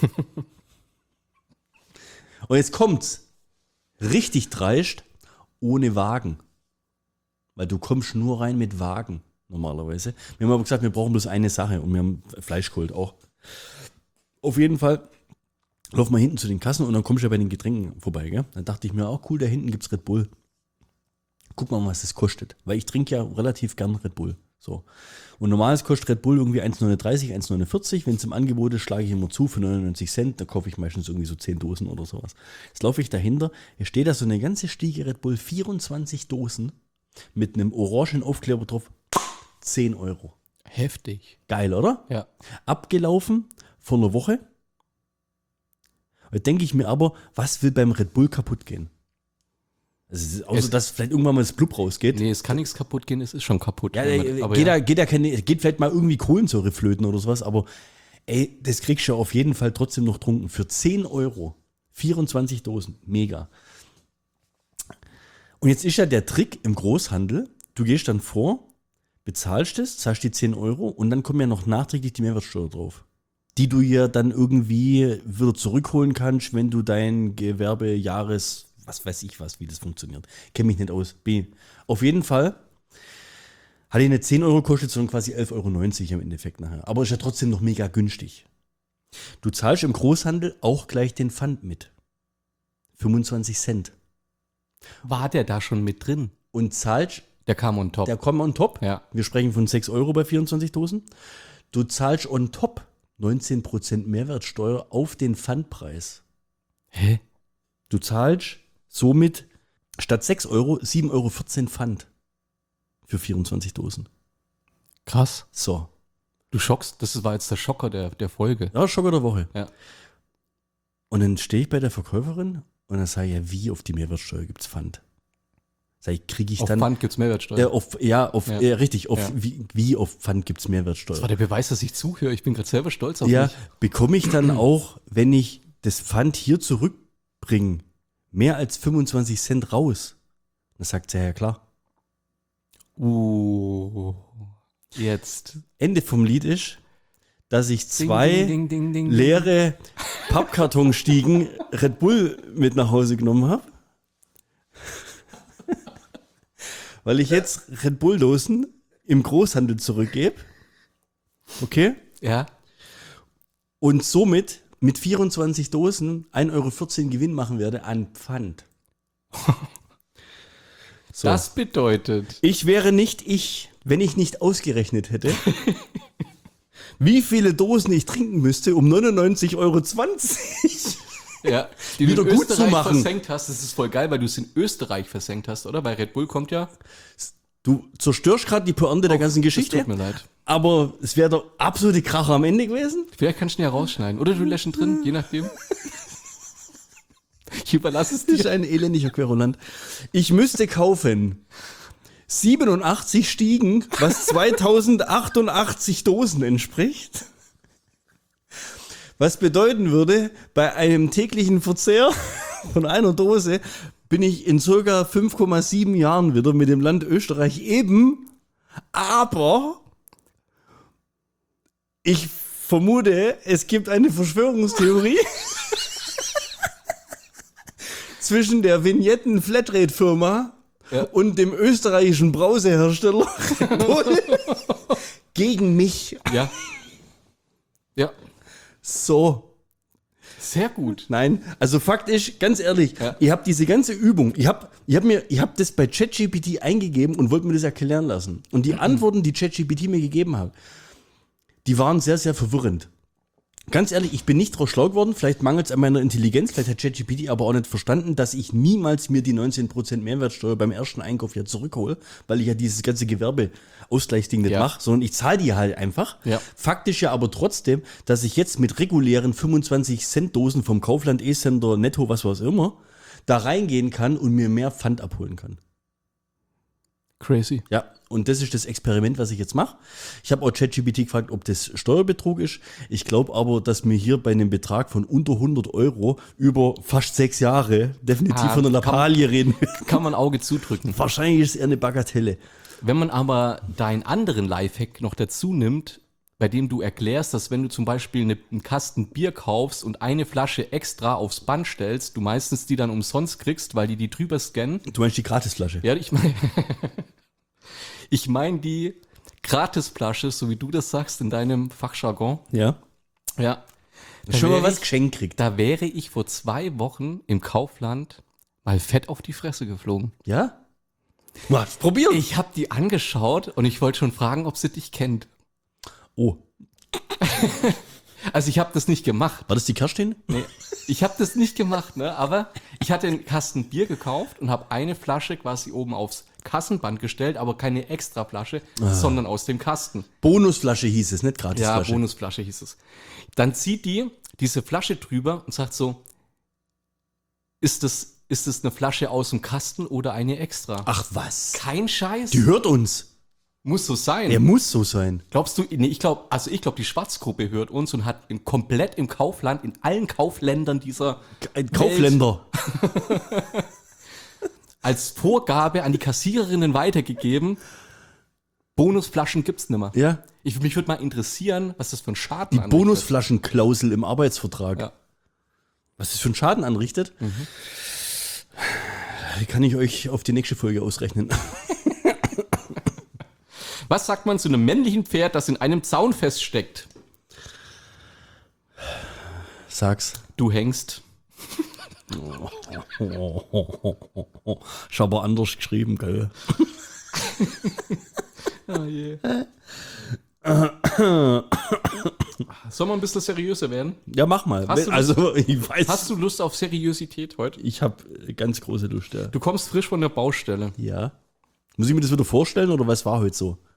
S2: Und jetzt kommt's. Richtig dreist, ohne Wagen. Weil du kommst nur rein mit Wagen, normalerweise. Wir haben aber gesagt, wir brauchen bloß eine Sache und wir haben Fleisch geholt auch. Auf jeden Fall laufen wir hinten zu den Kassen und dann kommst du ja bei den Getränken vorbei. Gell? Dann dachte ich mir, auch cool, da hinten gibt's Red Bull. Guck mal, was das kostet. Weil ich trinke ja relativ gern Red Bull. So. Und normales kostet Red Bull irgendwie eins neununddreißig, eins neunundvierzig. Wenn es im Angebot ist, schlage ich immer zu für neunundneunzig Cent. Da kaufe ich meistens irgendwie so zehn Dosen oder sowas. Jetzt laufe ich dahinter. Hier steht da so eine ganze Stiege Red Bull, vierundzwanzig Dosen mit einem orangen Aufkleber drauf. zehn Euro.
S1: Heftig.
S2: Geil, oder?
S1: Ja.
S2: Abgelaufen vor einer Woche. Und denke ich mir aber, was will beim Red Bull kaputt gehen? Also, außer
S1: Es-
S2: dass vielleicht irgendwann mal das Blub rausgeht.
S1: Nee, es kann nichts kaputt gehen, es ist schon kaputt.
S2: Ja,
S1: wenn
S2: äh,
S1: man- aber
S2: geht,
S1: ja.
S2: Da, geht, da keine, geht vielleicht mal irgendwie Kohlensäure flöten oder sowas, aber ey, das kriegst du auf jeden Fall trotzdem noch trunken. Für zehn Euro, vierundzwanzig Dosen, mega. Und jetzt ist ja der Trick im Großhandel, du gehst dann vor, bezahlst es, zahlst die zehn Euro und dann kommt ja noch nachträglich die Mehrwertsteuer drauf. Die du ja dann irgendwie wieder zurückholen kannst, wenn du dein Gewerbejahres, was weiß ich was, wie das funktioniert. Kenne mich nicht aus. B. Auf jeden Fall hat die nicht zehn Euro gekostet, sondern quasi elf Euro neunzig im Endeffekt nachher. Aber ist ja trotzdem noch mega günstig. Du zahlst im Großhandel auch gleich den Pfand mit. fünfundzwanzig Cent.
S1: War der da schon mit drin?
S2: Und zahlst,
S1: Der kam on top.
S2: der kommt on top.
S1: Ja.
S2: Wir sprechen von sechs Euro bei vierundzwanzig Dosen. Du zahlst on top neunzehn Prozent Mehrwertsteuer auf den Pfandpreis.
S1: Hä?
S2: Du zahlst somit statt sechs Euro sieben Euro vierzehn Pfand für vierundzwanzig Dosen.
S1: Krass.
S2: So.
S1: Du schockst, das war jetzt der Schocker der, der Folge.
S2: Ja, Schock der Woche.
S1: Ja.
S2: Und dann stehe ich bei der Verkäuferin und dann sage ich, ja, wie auf die Mehrwertsteuer gibt's Pfand? Sag ich, kriege ich
S1: Auf
S2: dann.
S1: Pfand gibt's Mehrwertsteuer.
S2: Äh, auf, ja, auf,
S1: Ja.
S2: Äh, richtig, auf,
S1: Ja.
S2: wie, wie auf Pfand gibt's
S1: Das war
S2: Mehrwertsteuer?
S1: der Beweis, dass ich zuhöre. Ich bin gerade selber stolz auf
S2: Ja,
S1: mich.
S2: bekomme ich dann auch, wenn ich das Pfand hier zurückbringe, mehr als fünfundzwanzig Cent raus? Dann sagt sie, ja, ja klar.
S1: Uh, jetzt.
S2: Ende vom Lied ist, dass ich zwei
S1: Ding, ding, ding, ding, ding.
S2: leere Pappkartonstiegen Red Bull mit nach Hause genommen habe. weil ich jetzt Red Bull-Dosen im Großhandel zurückgebe. Okay?
S1: Ja.
S2: Und somit mit vierundzwanzig Dosen ein Euro vierzehn Gewinn machen werde an Pfand. So.
S1: Das bedeutet,
S2: Ich wäre nicht ich, wenn ich nicht ausgerechnet hätte, wie viele Dosen ich trinken müsste, um neunundneunzig Euro zwanzig
S1: ja, die
S2: wieder
S1: du in
S2: gut zu
S1: Österreich
S2: machen.
S1: versenkt hast. Das ist voll geil, weil du es in Österreich versenkt hast, oder? Bei Red Bull kommt ja.
S2: Du zerstörst gerade die Pointe der ganzen Geschichte.
S1: Das tut mir leid.
S2: Aber es wäre der absolute Kracher am Ende gewesen.
S1: Vielleicht kannst du ihn ja rausschneiden. Oder du lässt ihn drin, je nachdem. Ich überlasse es
S2: Das ist
S1: dir.
S2: ein elendiger Querulant. Ich müsste kaufen siebenundachtzig Stiegen, was zweitausendachundachtzig Dosen entspricht. Was bedeuten würde, bei einem täglichen Verzehr von einer Dose bin ich in circa fünf Komma sieben Jahren wieder mit dem Land Österreich eben. Aber ich vermute, es gibt eine Verschwörungstheorie zwischen der Vignetten-Flatrate-Firma
S1: Ja.
S2: und dem österreichischen Brausehersteller Red Bull gegen mich.
S1: Ja. Ja.
S2: So.
S1: Sehr gut.
S2: Nein, also Fakt ist, ganz ehrlich,
S1: Ja.
S2: ihr habt diese ganze Übung, ich hab, ich hab mir, ich hab das bei ChatGPT eingegeben und wollte mir das erklären lassen. Und die Antworten, die ChatGPT mir gegeben hat, die waren sehr, sehr verwirrend. Ganz ehrlich, ich bin nicht drauf schlau geworden, vielleicht mangelt es an meiner Intelligenz, vielleicht hat ChatGPT aber auch nicht verstanden, dass ich niemals mir die neunzehn Prozent Mehrwertsteuer beim ersten Einkauf ja zurückhole, weil ich ja dieses ganze Gewerbeausgleichsding nicht
S1: Ja.
S2: mache, sondern ich zahle die halt einfach.
S1: Ja.
S2: Faktisch ja aber trotzdem, dass ich jetzt mit regulären fünfundzwanzig Cent Dosen vom Kaufland, E-Center, Netto, was was immer, da reingehen kann und mir mehr Pfand abholen kann.
S1: Crazy.
S2: Ja, und das ist das Experiment, was ich jetzt mache. Ich habe auch ChatGPT gefragt, ob das Steuerbetrug ist. Ich glaube aber, dass mir hier bei einem Betrag von unter hundert Euro über fast sechs Jahre definitiv
S1: Ah,
S2: von einer
S1: kann-
S2: Lappalie reden.
S1: Kann man Auge zudrücken.
S2: Wahrscheinlich ist es eher eine Bagatelle.
S1: Wenn man aber deinen anderen Lifehack noch dazu nimmt, bei dem du erklärst, dass wenn du zum Beispiel eine, einen Kasten Bier kaufst und eine Flasche extra aufs Band stellst, du meistens die dann umsonst kriegst, weil die die drüber scannen.
S2: Du meinst die Gratisflasche?
S1: Ja, ich meine, ich meine die Gratisflasche, so wie du das sagst in deinem Fachjargon.
S2: Ja.
S1: Ja. Da
S2: Schon mal
S1: wär
S2: was
S1: ich-
S2: geschenkt kriegt.
S1: Da wäre ich vor zwei Wochen im Kaufland mal fett auf die Fresse geflogen.
S2: Ja? Was? Probieren.
S1: Ich habe die angeschaut und ich wollte schon fragen, ob sie dich kennt.
S2: Oh,
S1: Also ich habe das nicht gemacht.
S2: war das die Kerstin?
S1: Nee, ich habe das nicht gemacht, ne? Aber ich hatte einen Kasten Bier gekauft und habe eine Flasche quasi oben aufs Kassenband gestellt, aber keine extra Flasche, sondern aus dem Kasten.
S2: Bonusflasche hieß es, nicht
S1: Ja,
S2: Gratisflasche.
S1: Bonusflasche hieß es. Dann zieht die diese Flasche drüber und sagt so, ist das, ist das eine Flasche aus dem Kasten oder eine extra?
S2: Ach was.
S1: Kein Scheiß.
S2: Die hört uns.
S1: Muss so sein.
S2: Er muss so sein.
S1: Glaubst du, nee, ich glaube, also ich glaube, die Schwarzgruppe hört uns und hat in, komplett im Kaufland, in allen Kaufländern dieser
S2: Ein Kaufländer.
S1: als Vorgabe an die Kassiererinnen weitergegeben, Bonusflaschen gibt's nimmer.
S2: Ja.
S1: Ich, mich würde mal interessieren, was das für ein Schaden
S2: Die
S1: anrichtet.
S2: Bonusflaschenklausel im Arbeitsvertrag.
S1: Ja.
S2: Was das für einen Schaden anrichtet, kann ich euch auf die nächste Folge ausrechnen.
S1: Was sagt man zu einem männlichen Pferd, das in einem Zaun feststeckt?
S2: Sag's.
S1: Du hängst.
S2: Ich habe anders geschrieben, gell?
S1: Oh je. Sollen wir ein bisschen seriöser werden?
S2: Ja, mach mal.
S1: Hast du
S2: also, ich weiß.
S1: Hast du Lust auf Seriosität heute?
S2: Ich habe ganz große Lust, ja.
S1: Du kommst frisch von der Baustelle.
S2: Ja. Muss ich mir das wieder vorstellen oder was war heute so?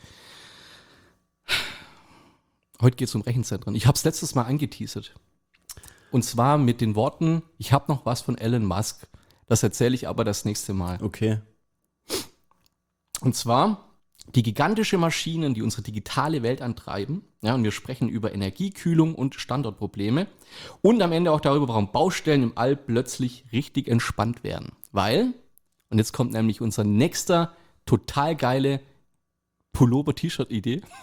S1: Heute geht es um Rechenzentren. Ich habe es letztes Mal angeteasert. Und zwar mit den Worten, ich habe noch was von Elon Musk. Das erzähle ich aber das nächste Mal.
S2: Okay.
S1: Und zwar die gigantische Maschinen, die unsere digitale Welt antreiben. Ja, und wir sprechen über Energiekühlung und Standortprobleme. Und am Ende auch darüber, warum Baustellen im All plötzlich richtig entspannt werden. Weil, und jetzt kommt nämlich unser nächster total geile Pullover-T-Shirt-Idee.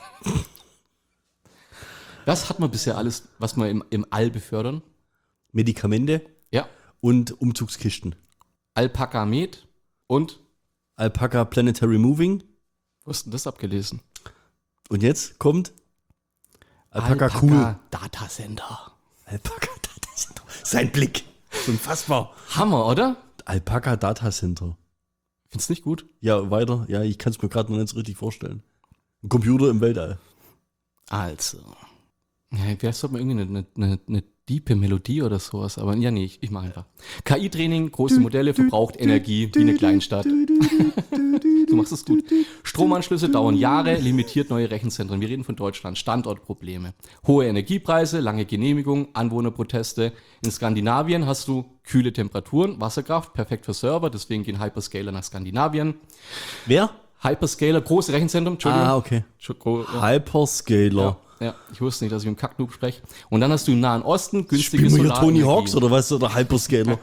S1: Was hat man bisher alles, was wir im, im All befördern?
S2: Medikamente
S1: Ja,
S2: und Umzugskisten.
S1: Alpaka-Met und
S2: Alpaca Planetary Moving.
S1: Wo hast du denn das abgelesen?
S2: Und jetzt kommt Alpaca, Cool.
S1: Data Center.
S2: Alpaca Data Center. Sein Blick. Unfassbar.
S1: Hammer, oder?
S2: Alpaca Data Center.
S1: Findest du nicht gut?
S2: Ja, weiter. Ja, ich kann es mir gerade noch nicht so richtig vorstellen. Ein Computer im Weltall.
S1: Also. Ja, vielleicht sollte man irgendwie eine, eine, eine diepe Melodie oder sowas, aber ja, nee, ich, ich mache einfach. K I-Training, große Modelle, verbraucht Energie wie eine Kleinstadt. Du machst es gut. Stromanschlüsse dauern Jahre, limitiert neue Rechenzentren. Wir reden von Deutschland. Standortprobleme. Hohe Energiepreise, lange Genehmigung, Anwohnerproteste. In Skandinavien hast du kühle Temperaturen, Wasserkraft, perfekt für Server, deswegen gehen Hyperscaler nach Skandinavien.
S2: Wer?
S1: Hyperscaler, große Rechenzentren, Entschuldigung.
S2: Ah, okay.
S1: Entschuldigung, ja.
S2: Hyperscaler.
S1: Ja, ja, ich wusste nicht, dass ich im Kacknoob spreche. Und dann hast du im Nahen Osten günstige
S2: Spielen wir hier Tony
S1: Solarenergie.
S2: Hawks oder was? Oder Hyperscaler?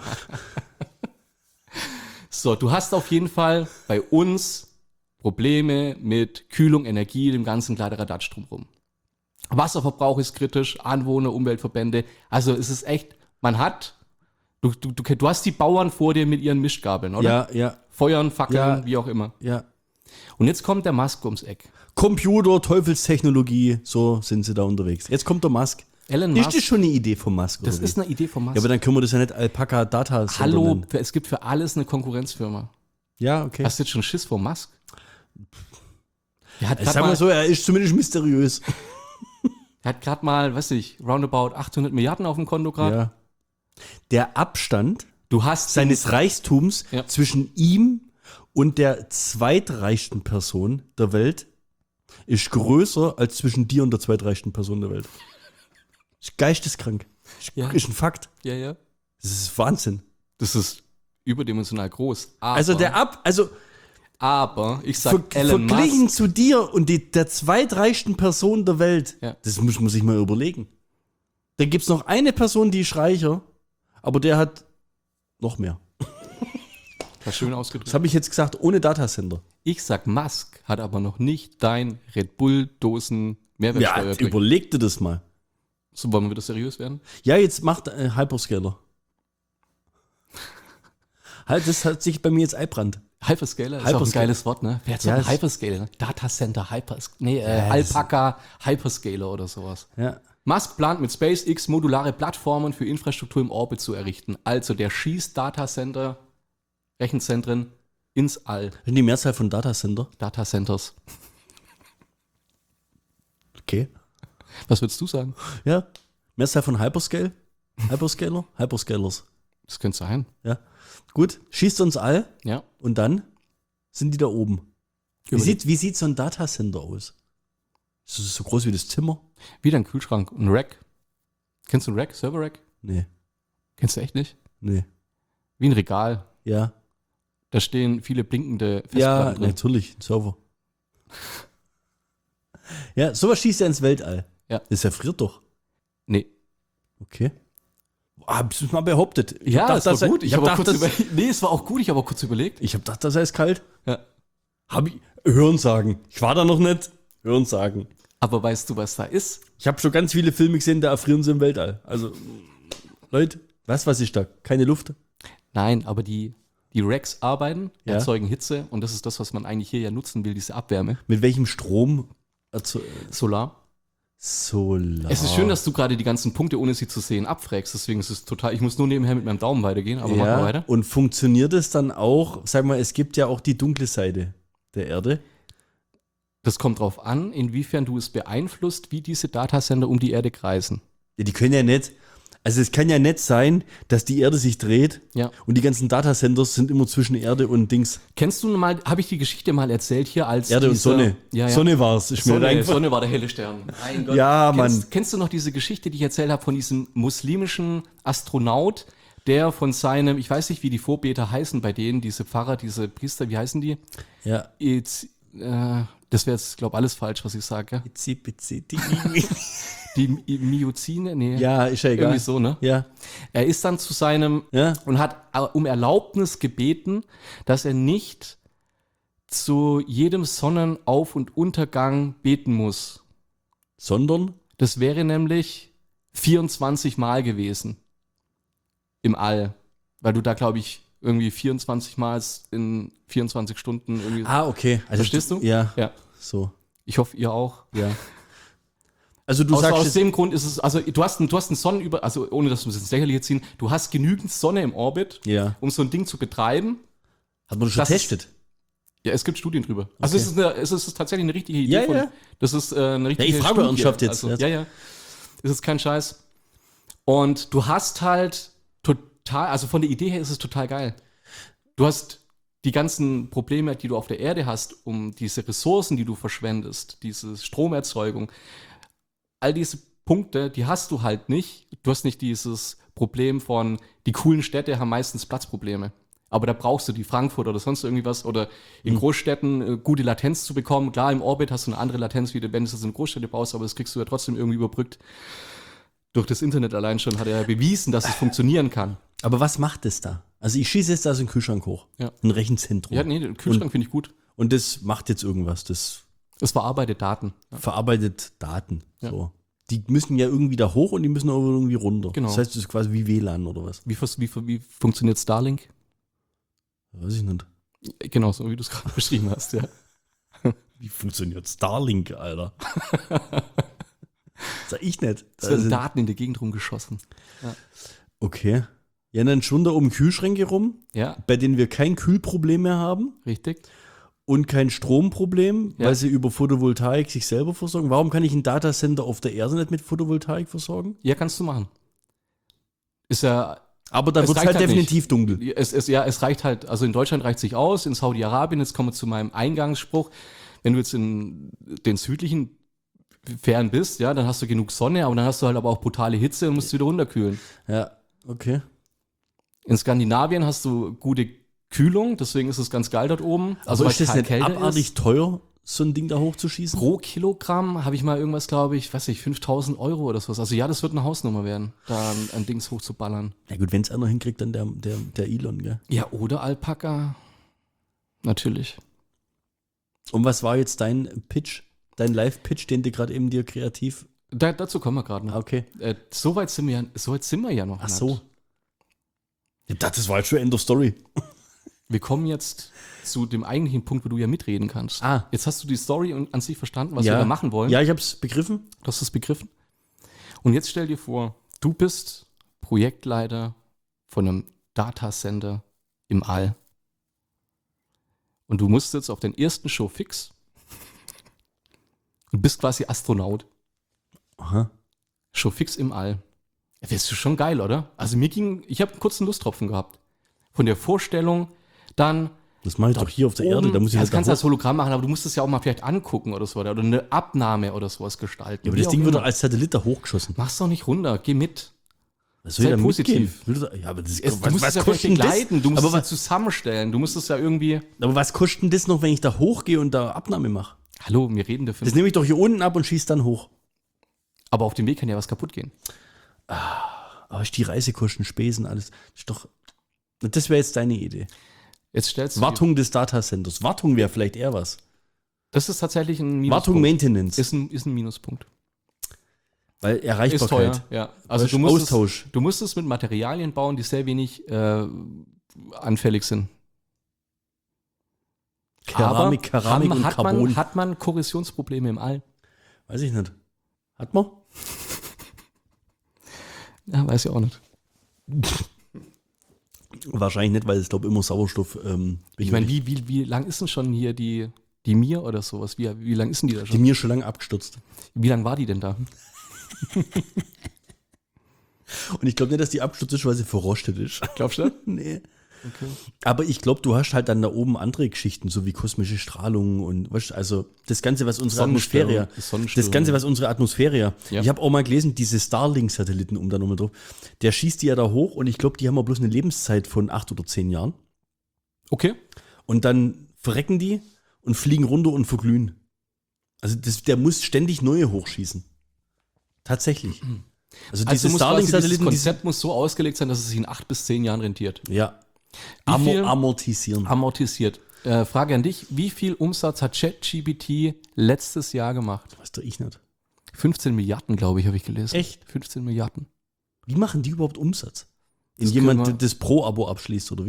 S1: So, du hast auf jeden Fall bei uns Probleme mit Kühlung, Energie, dem ganzen Kladderadatsch drumherum. Wasserverbrauch ist kritisch, Anwohner, Umweltverbände. Also es ist echt, man hat, du, du, du, du hast die Bauern vor dir mit ihren Mischgabeln, oder?
S2: Ja, ja,
S1: Feuern, Fackeln,
S2: Ja.
S1: wie auch immer.
S2: ja.
S1: Und jetzt kommt der Musk ums Eck.
S2: Computer, Teufelstechnologie, so sind sie da unterwegs. Jetzt kommt der Musk.
S1: Elon
S2: Ist
S1: Musk,
S2: das schon eine Idee von Musk?
S1: das
S2: oder wie?
S1: ist eine Idee von Musk.
S2: Ja, aber dann können wir das ja nicht Alpaca Data Center
S1: Hallo,
S2: nennen.
S1: es gibt für alles eine Konkurrenzfirma.
S2: Ja, okay.
S1: Hast du jetzt schon Schiss vor Musk? Der hat
S2: Ich
S1: gerade
S2: sag mal
S1: mal,
S2: so, er ist zumindest mysteriös.
S1: der hat grad mal, weiß ich, roundabout achthundert Milliarden auf dem Konto gerade.
S2: Ja. Der Abstand
S1: Du hast
S2: seines Reichtums
S1: Ja.
S2: zwischen ihm und der zweitreichsten Person der Welt ist größer als zwischen dir und der zweitreichsten Person der Welt. Ist geisteskrank. Ist,
S1: Ja.
S2: ist ein Fakt.
S1: Ja, ja.
S2: Das ist Wahnsinn.
S1: Das ist überdimensional groß. Aber,
S2: Also der Ab, also
S1: aber ich
S2: ver
S1: sag Elon
S2: verglichen
S1: Musk,
S2: zu dir und die, der zweitreichsten Person der Welt,
S1: Ja.
S2: das muss man sich mal überlegen. Da gibt es noch eine Person, die ist reicher, aber der hat noch mehr.
S1: war schön ausgedrückt.
S2: Das habe ich jetzt gesagt, ohne Datacenter.
S1: Ich sag, Musk hat aber noch nicht dein Red Bull-Dosen Mehrwertsteuer
S2: Ja,
S1: gekriegt.
S2: überleg dir das mal.
S1: So, wollen wir wieder seriös werden?
S2: Ja, jetzt macht äh, Hyperscaler. Halt, das hat sich bei mir jetzt einbrannt.
S1: Hyperscaler ist auch ein
S2: Hyperscaler.
S1: geiles Wort, ne? Wer hat so
S2: Ja,
S1: ein
S2: es-
S1: Hyperscaler? Ne? Datacenter, Hypers... Nee, äh,
S2: Ja, das-
S1: Alpaca, Hyperscaler oder sowas.
S2: Ja.
S1: Musk plant mit SpaceX modulare Plattformen für Infrastruktur im Orbit zu errichten. Also der schießt Datacenter, Rechenzentren ins All.
S2: Das sind die Mehrzahl von Datacenter.
S1: Datacenters.
S2: Okay.
S1: Was würdest du sagen?
S2: Ja. Mehrzahl von Hyperscale. Hyperscaler. Hyperscalers.
S1: Das könnte sein.
S2: Ja. Gut. Schießt uns all
S1: Ja.
S2: und dann sind die da oben. Wie
S1: Über die-
S2: sieht, wie sieht so ein Datacenter aus? Ist das so groß wie das Zimmer?
S1: Wieder ein Kühlschrank, ein Rack. Kennst du ein Rack? Server-Rack?
S2: Nee.
S1: Kennst du echt nicht?
S2: Nee.
S1: Wie ein Regal.
S2: Ja.
S1: Da stehen viele blinkende Festplatten
S2: Ja,
S1: drin.
S2: natürlich. Ein Server. Ja, sowas schießt er ins Weltall.
S1: Ja.
S2: Das erfriert doch.
S1: Nee.
S2: Okay. Hab's mal behauptet. Ich
S1: Ja,
S2: hab
S1: das war
S2: gedacht, dass-
S1: gut. Ich
S2: hab
S1: habe
S2: gedacht,
S1: kurz
S2: dass-
S1: überlegt. Nee, es war auch gut. Ich habe auch kurz überlegt.
S2: Ich habe gedacht, das heißt kalt.
S1: Ja.
S2: Hab ich hören sagen. Ich war da noch nicht. Hören sagen.
S1: Aber weißt du, was da ist?
S2: Ich habe schon ganz viele Filme gesehen, da erfrieren sie im Weltall. Also, Leute, was, was ist da? Keine Luft?
S1: Nein, aber die, die Racks arbeiten,
S2: Ja.
S1: erzeugen Hitze und das ist das, was man eigentlich hier ja nutzen will, diese Abwärme.
S2: Mit welchem Strom? Also,
S1: Solar.
S2: Solar.
S1: Es ist schön, dass du gerade die ganzen Punkte, ohne sie zu sehen, abfragst. Deswegen ist es total. Ich muss nur nebenher mit meinem Daumen weitergehen, aber mach mal
S2: ja,
S1: weiter.
S2: und funktioniert es dann auch, sag mal, es gibt ja auch die dunkle Seite der Erde.
S1: Das kommt drauf an, inwiefern du es beeinflusst, wie diese Datacenter um die Erde kreisen.
S2: Ja, die können ja nicht, also es kann ja nicht sein, dass die Erde sich dreht
S1: Ja.
S2: und die ganzen Datacenters sind immer zwischen Erde und Dings.
S1: Kennst du mal, habe ich die Geschichte mal erzählt hier als
S2: Erde und
S1: dieser-
S2: Sonne.
S1: Ja, ja.
S2: Sonne war es. Ist mir
S1: Sonne,
S2: reingefallen.
S1: Sonne war der helle Stern. Mein Gott.
S2: Ja,
S1: kennst,
S2: Mann.
S1: Kennst du noch diese Geschichte, die ich erzählt habe von diesem muslimischen Astronaut, der von seinem, ich weiß nicht, wie die Vorbeter heißen bei denen, diese Pfarrer, diese Priester, wie heißen die?
S2: Ja.
S1: Jetzt, äh, das wäre jetzt, glaube ich, alles falsch, was ich sage.
S2: Bitzi, bitzi, di-
S1: Die Mi- Myozine? Nee.
S2: Ja, ist ja egal.
S1: Irgendwie so, ne?
S2: Ja.
S1: Er ist dann zu seinem
S2: Ja.
S1: und hat äh, um Erlaubnis gebeten, dass er nicht zu jedem Sonnenauf- und Untergang beten muss.
S2: Sondern?
S1: Das wäre nämlich vierundzwanzig Mal gewesen im All, weil du da, glaube ich, irgendwie vierundzwanzig Mal in vierundzwanzig Stunden irgendwie.
S2: Ah, okay. Also,
S1: Verstehst du?
S2: Ja,
S1: Ja.
S2: so.
S1: Ich hoffe, ihr auch.
S2: Ja. Also du
S1: aus,
S2: sagst
S1: aus
S2: jetzt,
S1: dem Grund ist es, also du hast, einen- du hast einen Sonnenüber, also ohne dass wir es ins Lächerliche ziehen, du hast genügend Sonne im Orbit,
S2: ja.
S1: um so ein Ding zu betreiben.
S2: Hat man das schon
S1: Das ist-
S2: getestet?
S1: Ja, es gibt Studien drüber. Also
S2: Okay.
S1: es ist, eine, es ist tatsächlich eine richtige Idee
S2: Ja,
S1: von,
S2: ja.
S1: das ist äh, eine richtige
S2: ich frage
S1: Studie.
S2: ernsthaft jetzt.
S1: Also,
S2: Jetzt.
S1: ja, ja. Es ist kein Scheiß. Und du hast halt total, also von der Idee her ist es total geil. Du hast die ganzen Probleme, die du auf der Erde hast, um diese Ressourcen, die du verschwendest, diese Stromerzeugung, all diese Punkte, die hast du halt nicht. Du hast nicht dieses Problem von, die coolen Städte haben meistens Platzprobleme. Aber da brauchst du die Frankfurt oder sonst irgendwie was oder in Großstädten äh, gute Latenz zu bekommen. Klar, im Orbit hast du eine andere Latenz, wie du, wenn du es in Großstädte baust, aber das kriegst du ja trotzdem irgendwie überbrückt. Durch das Internet allein schon hat er ja bewiesen, dass es funktionieren kann.
S2: Aber was macht es da? Also ich schieße jetzt da so einen Kühlschrank hoch.
S1: Ja.
S2: Ein Rechenzentrum.
S1: Ja, nee, den Kühlschrank finde ich gut.
S2: Und das macht jetzt irgendwas. Das
S1: Es verarbeitet Daten. Ja.
S2: verarbeitet Daten.
S1: Ja.
S2: So. Die müssen ja irgendwie da hoch und die müssen auch irgendwie runter.
S1: Genau.
S2: Das heißt, das ist quasi wie W L A N oder was?
S1: Wie, vers- wie, wie funktioniert Starlink?
S2: Weiß ich nicht.
S1: Genau, so wie du es gerade beschrieben hast, ja.
S2: Wie funktioniert Starlink, Alter? Sag ich nicht.
S1: Es werden
S2: Also-
S1: Daten in der Gegend rumgeschossen.
S2: Okay. Ja, dann schon da um Kühlschränke rum,
S1: Ja,
S2: bei denen wir kein Kühlproblem mehr haben
S1: richtig.
S2: und kein Stromproblem,
S1: Ja.
S2: weil sie über Photovoltaik sich selber versorgen. Warum kann ich ein Datacenter auf der Erde nicht mit Photovoltaik versorgen?
S1: Ja, kannst du machen. Ist ja,
S2: Aber da
S1: Es
S2: wird es
S1: reicht
S2: halt
S1: halt
S2: definitiv dunkel.
S1: es, es, ja, es reicht halt, also in Deutschland reicht sich aus, in Saudi-Arabien, jetzt kommen wir zu meinem Eingangsspruch, wenn du jetzt in den südlichen Fern bist, ja, dann hast du genug Sonne, aber dann hast du halt aber auch brutale Hitze und musst wieder runterkühlen.
S2: Ja, okay.
S1: In Skandinavien hast du gute Kühlung, deswegen ist es ganz geil dort oben.
S2: Also
S1: weil
S2: ist das
S1: es
S2: nicht
S1: kälter
S2: abartig
S1: ist.
S2: teuer, so ein Ding da hochzuschießen?
S1: Pro Kilogramm habe ich mal irgendwas, glaube ich, weiß nicht, fünftausend Euro oder sowas. Also ja, das wird eine Hausnummer werden, da ein, ein Dings hochzuballern.
S2: Na gut, wenn es einer hinkriegt, dann der, der, der Elon, gell?
S1: Ja, oder Alpaka. Natürlich.
S2: Und was war jetzt dein Pitch, dein Live-Pitch, den du gerade eben dir kreativ...
S1: Da, dazu kommen wir gerade noch.
S2: Ah, okay.
S1: Äh, so weit sind wir ja, so weit sind wir ja noch
S2: Ach
S1: nicht.
S2: so. Ja, das war jetzt schon End of Story.
S1: Wir kommen jetzt zu dem eigentlichen Punkt, wo du ja mitreden kannst.
S2: Ah.
S1: Jetzt hast du die Story und an sich verstanden, was wir da machen wollen.
S2: Ja, ich habe es begriffen.
S1: Du hast es begriffen. Und jetzt stell dir vor, du bist Projektleiter von einem Datacenter im All. Und du musst jetzt auf den ersten Show fix und bist quasi Astronaut.
S2: Aha.
S1: Show fix im All. Ja, wärst du schon geil, oder? Also mir ging, ich habe einen kurzen Lusttropfen gehabt. Von der Vorstellung, dann
S2: Das mache ich doch hier auf der Erde. Da muss ich
S1: ja,
S2: halt
S1: das kannst du
S2: da
S1: als
S2: hoch.
S1: Hologramm machen, aber du musst es ja auch mal vielleicht angucken oder so, oder eine Abnahme oder sowas gestalten.
S2: Ja, aber
S1: Wie
S2: das
S1: auch
S2: Ding wird
S1: immer.
S2: doch als Satellit da hochgeschossen.
S1: Mach's doch nicht runter, geh mit.
S2: Was soll ich
S1: Sei
S2: da
S1: positiv.
S2: mitgehen? Will das- Ja, aber das,
S1: Es,
S2: was,
S1: du musst
S2: was
S1: es ja vielleicht
S2: kostet denn das?
S1: begleiten, du musst
S2: aber,
S1: es ja
S2: was,
S1: zusammenstellen, du musst es ja irgendwie.
S2: aber was kostet denn das noch, wenn ich da hochgehe und da Abnahme mache?
S1: Hallo, wir reden dafür.
S2: Das nehme ich doch hier unten ab und schieße dann hoch.
S1: Aber auf dem Weg kann ja was kaputt gehen.
S2: Aber ist die Reisekosten, Spesen, alles. Das ist doch. Das wäre jetzt deine Idee.
S1: Jetzt stellst du.
S2: Wartung des Datacenters. Wartung wäre vielleicht eher was.
S1: Das ist tatsächlich ein Minuspunkt.
S2: Wartung, Maintenance.
S1: Ist ein, ist ein Minuspunkt.
S2: weil
S1: Ist
S2: Erreichbarkeit.
S1: teuer, ja. Also
S2: Weißt,
S1: du musst,
S2: Austausch.
S1: es, du musst es mit Materialien bauen, die sehr wenig äh, anfällig sind.
S2: Keramik,
S1: Aber
S2: Keramik
S1: haben,
S2: und
S1: hat,
S2: Carbon.
S1: man, hat man Korrosionsprobleme im All?
S2: Weiß ich nicht. Hat man?
S1: Ja, weiß ich auch nicht.
S2: Wahrscheinlich nicht, weil es, glaube immer Sauerstoff. Ähm,
S1: Ich meine, wie, wie, wie lang ist denn schon hier die, die Mir oder sowas? Wie, wie lang ist denn die da
S2: die
S1: schon?
S2: mir schon lange abgestürzt.
S1: Wie lang war die denn da?
S2: Und ich glaube nicht, dass die abstürzt ist, weil sie verrostet ist.
S1: Glaubst du?
S2: Nee.
S1: Okay.
S2: Aber ich glaube, du hast halt dann da oben andere Geschichten, so wie kosmische Strahlung und weißt, also das Ganze, was unsere
S1: Sonnenstörung,
S2: Atmosphäre,
S1: Sonnenstörung.
S2: das Ganze, was unsere Atmosphäre,
S1: Ja.
S2: ich habe auch mal gelesen, diese Starlink-Satelliten, um da nochmal drauf, der schießt die ja da hoch und ich glaube, die haben auch bloß eine Lebenszeit von acht oder zehn Jahren
S1: Okay.
S2: und dann verrecken die und fliegen runter und verglühen. Also das, der muss ständig neue hochschießen. Tatsächlich. Also diese
S1: Also muss quasi dieses
S2: Starlink-Satelliten, die
S1: Konzept muss so ausgelegt sein, dass es sich in acht bis zehn Jahren rentiert.
S2: ja,
S1: Wie viel-
S2: Amor amortisieren.
S1: Amortisiert. Äh, Frage an dich, wie viel Umsatz hat ChatGPT letztes Jahr gemacht?
S2: Weiß doch ich nicht.
S1: fünfzehn Milliarden, glaube ich, habe ich gelesen.
S2: Echt?
S1: fünfzehn Milliarden.
S2: Wie machen die überhaupt Umsatz? Wenn
S1: Das
S2: jemand
S1: können wir-
S2: das Pro-Abo abschließt, oder wie?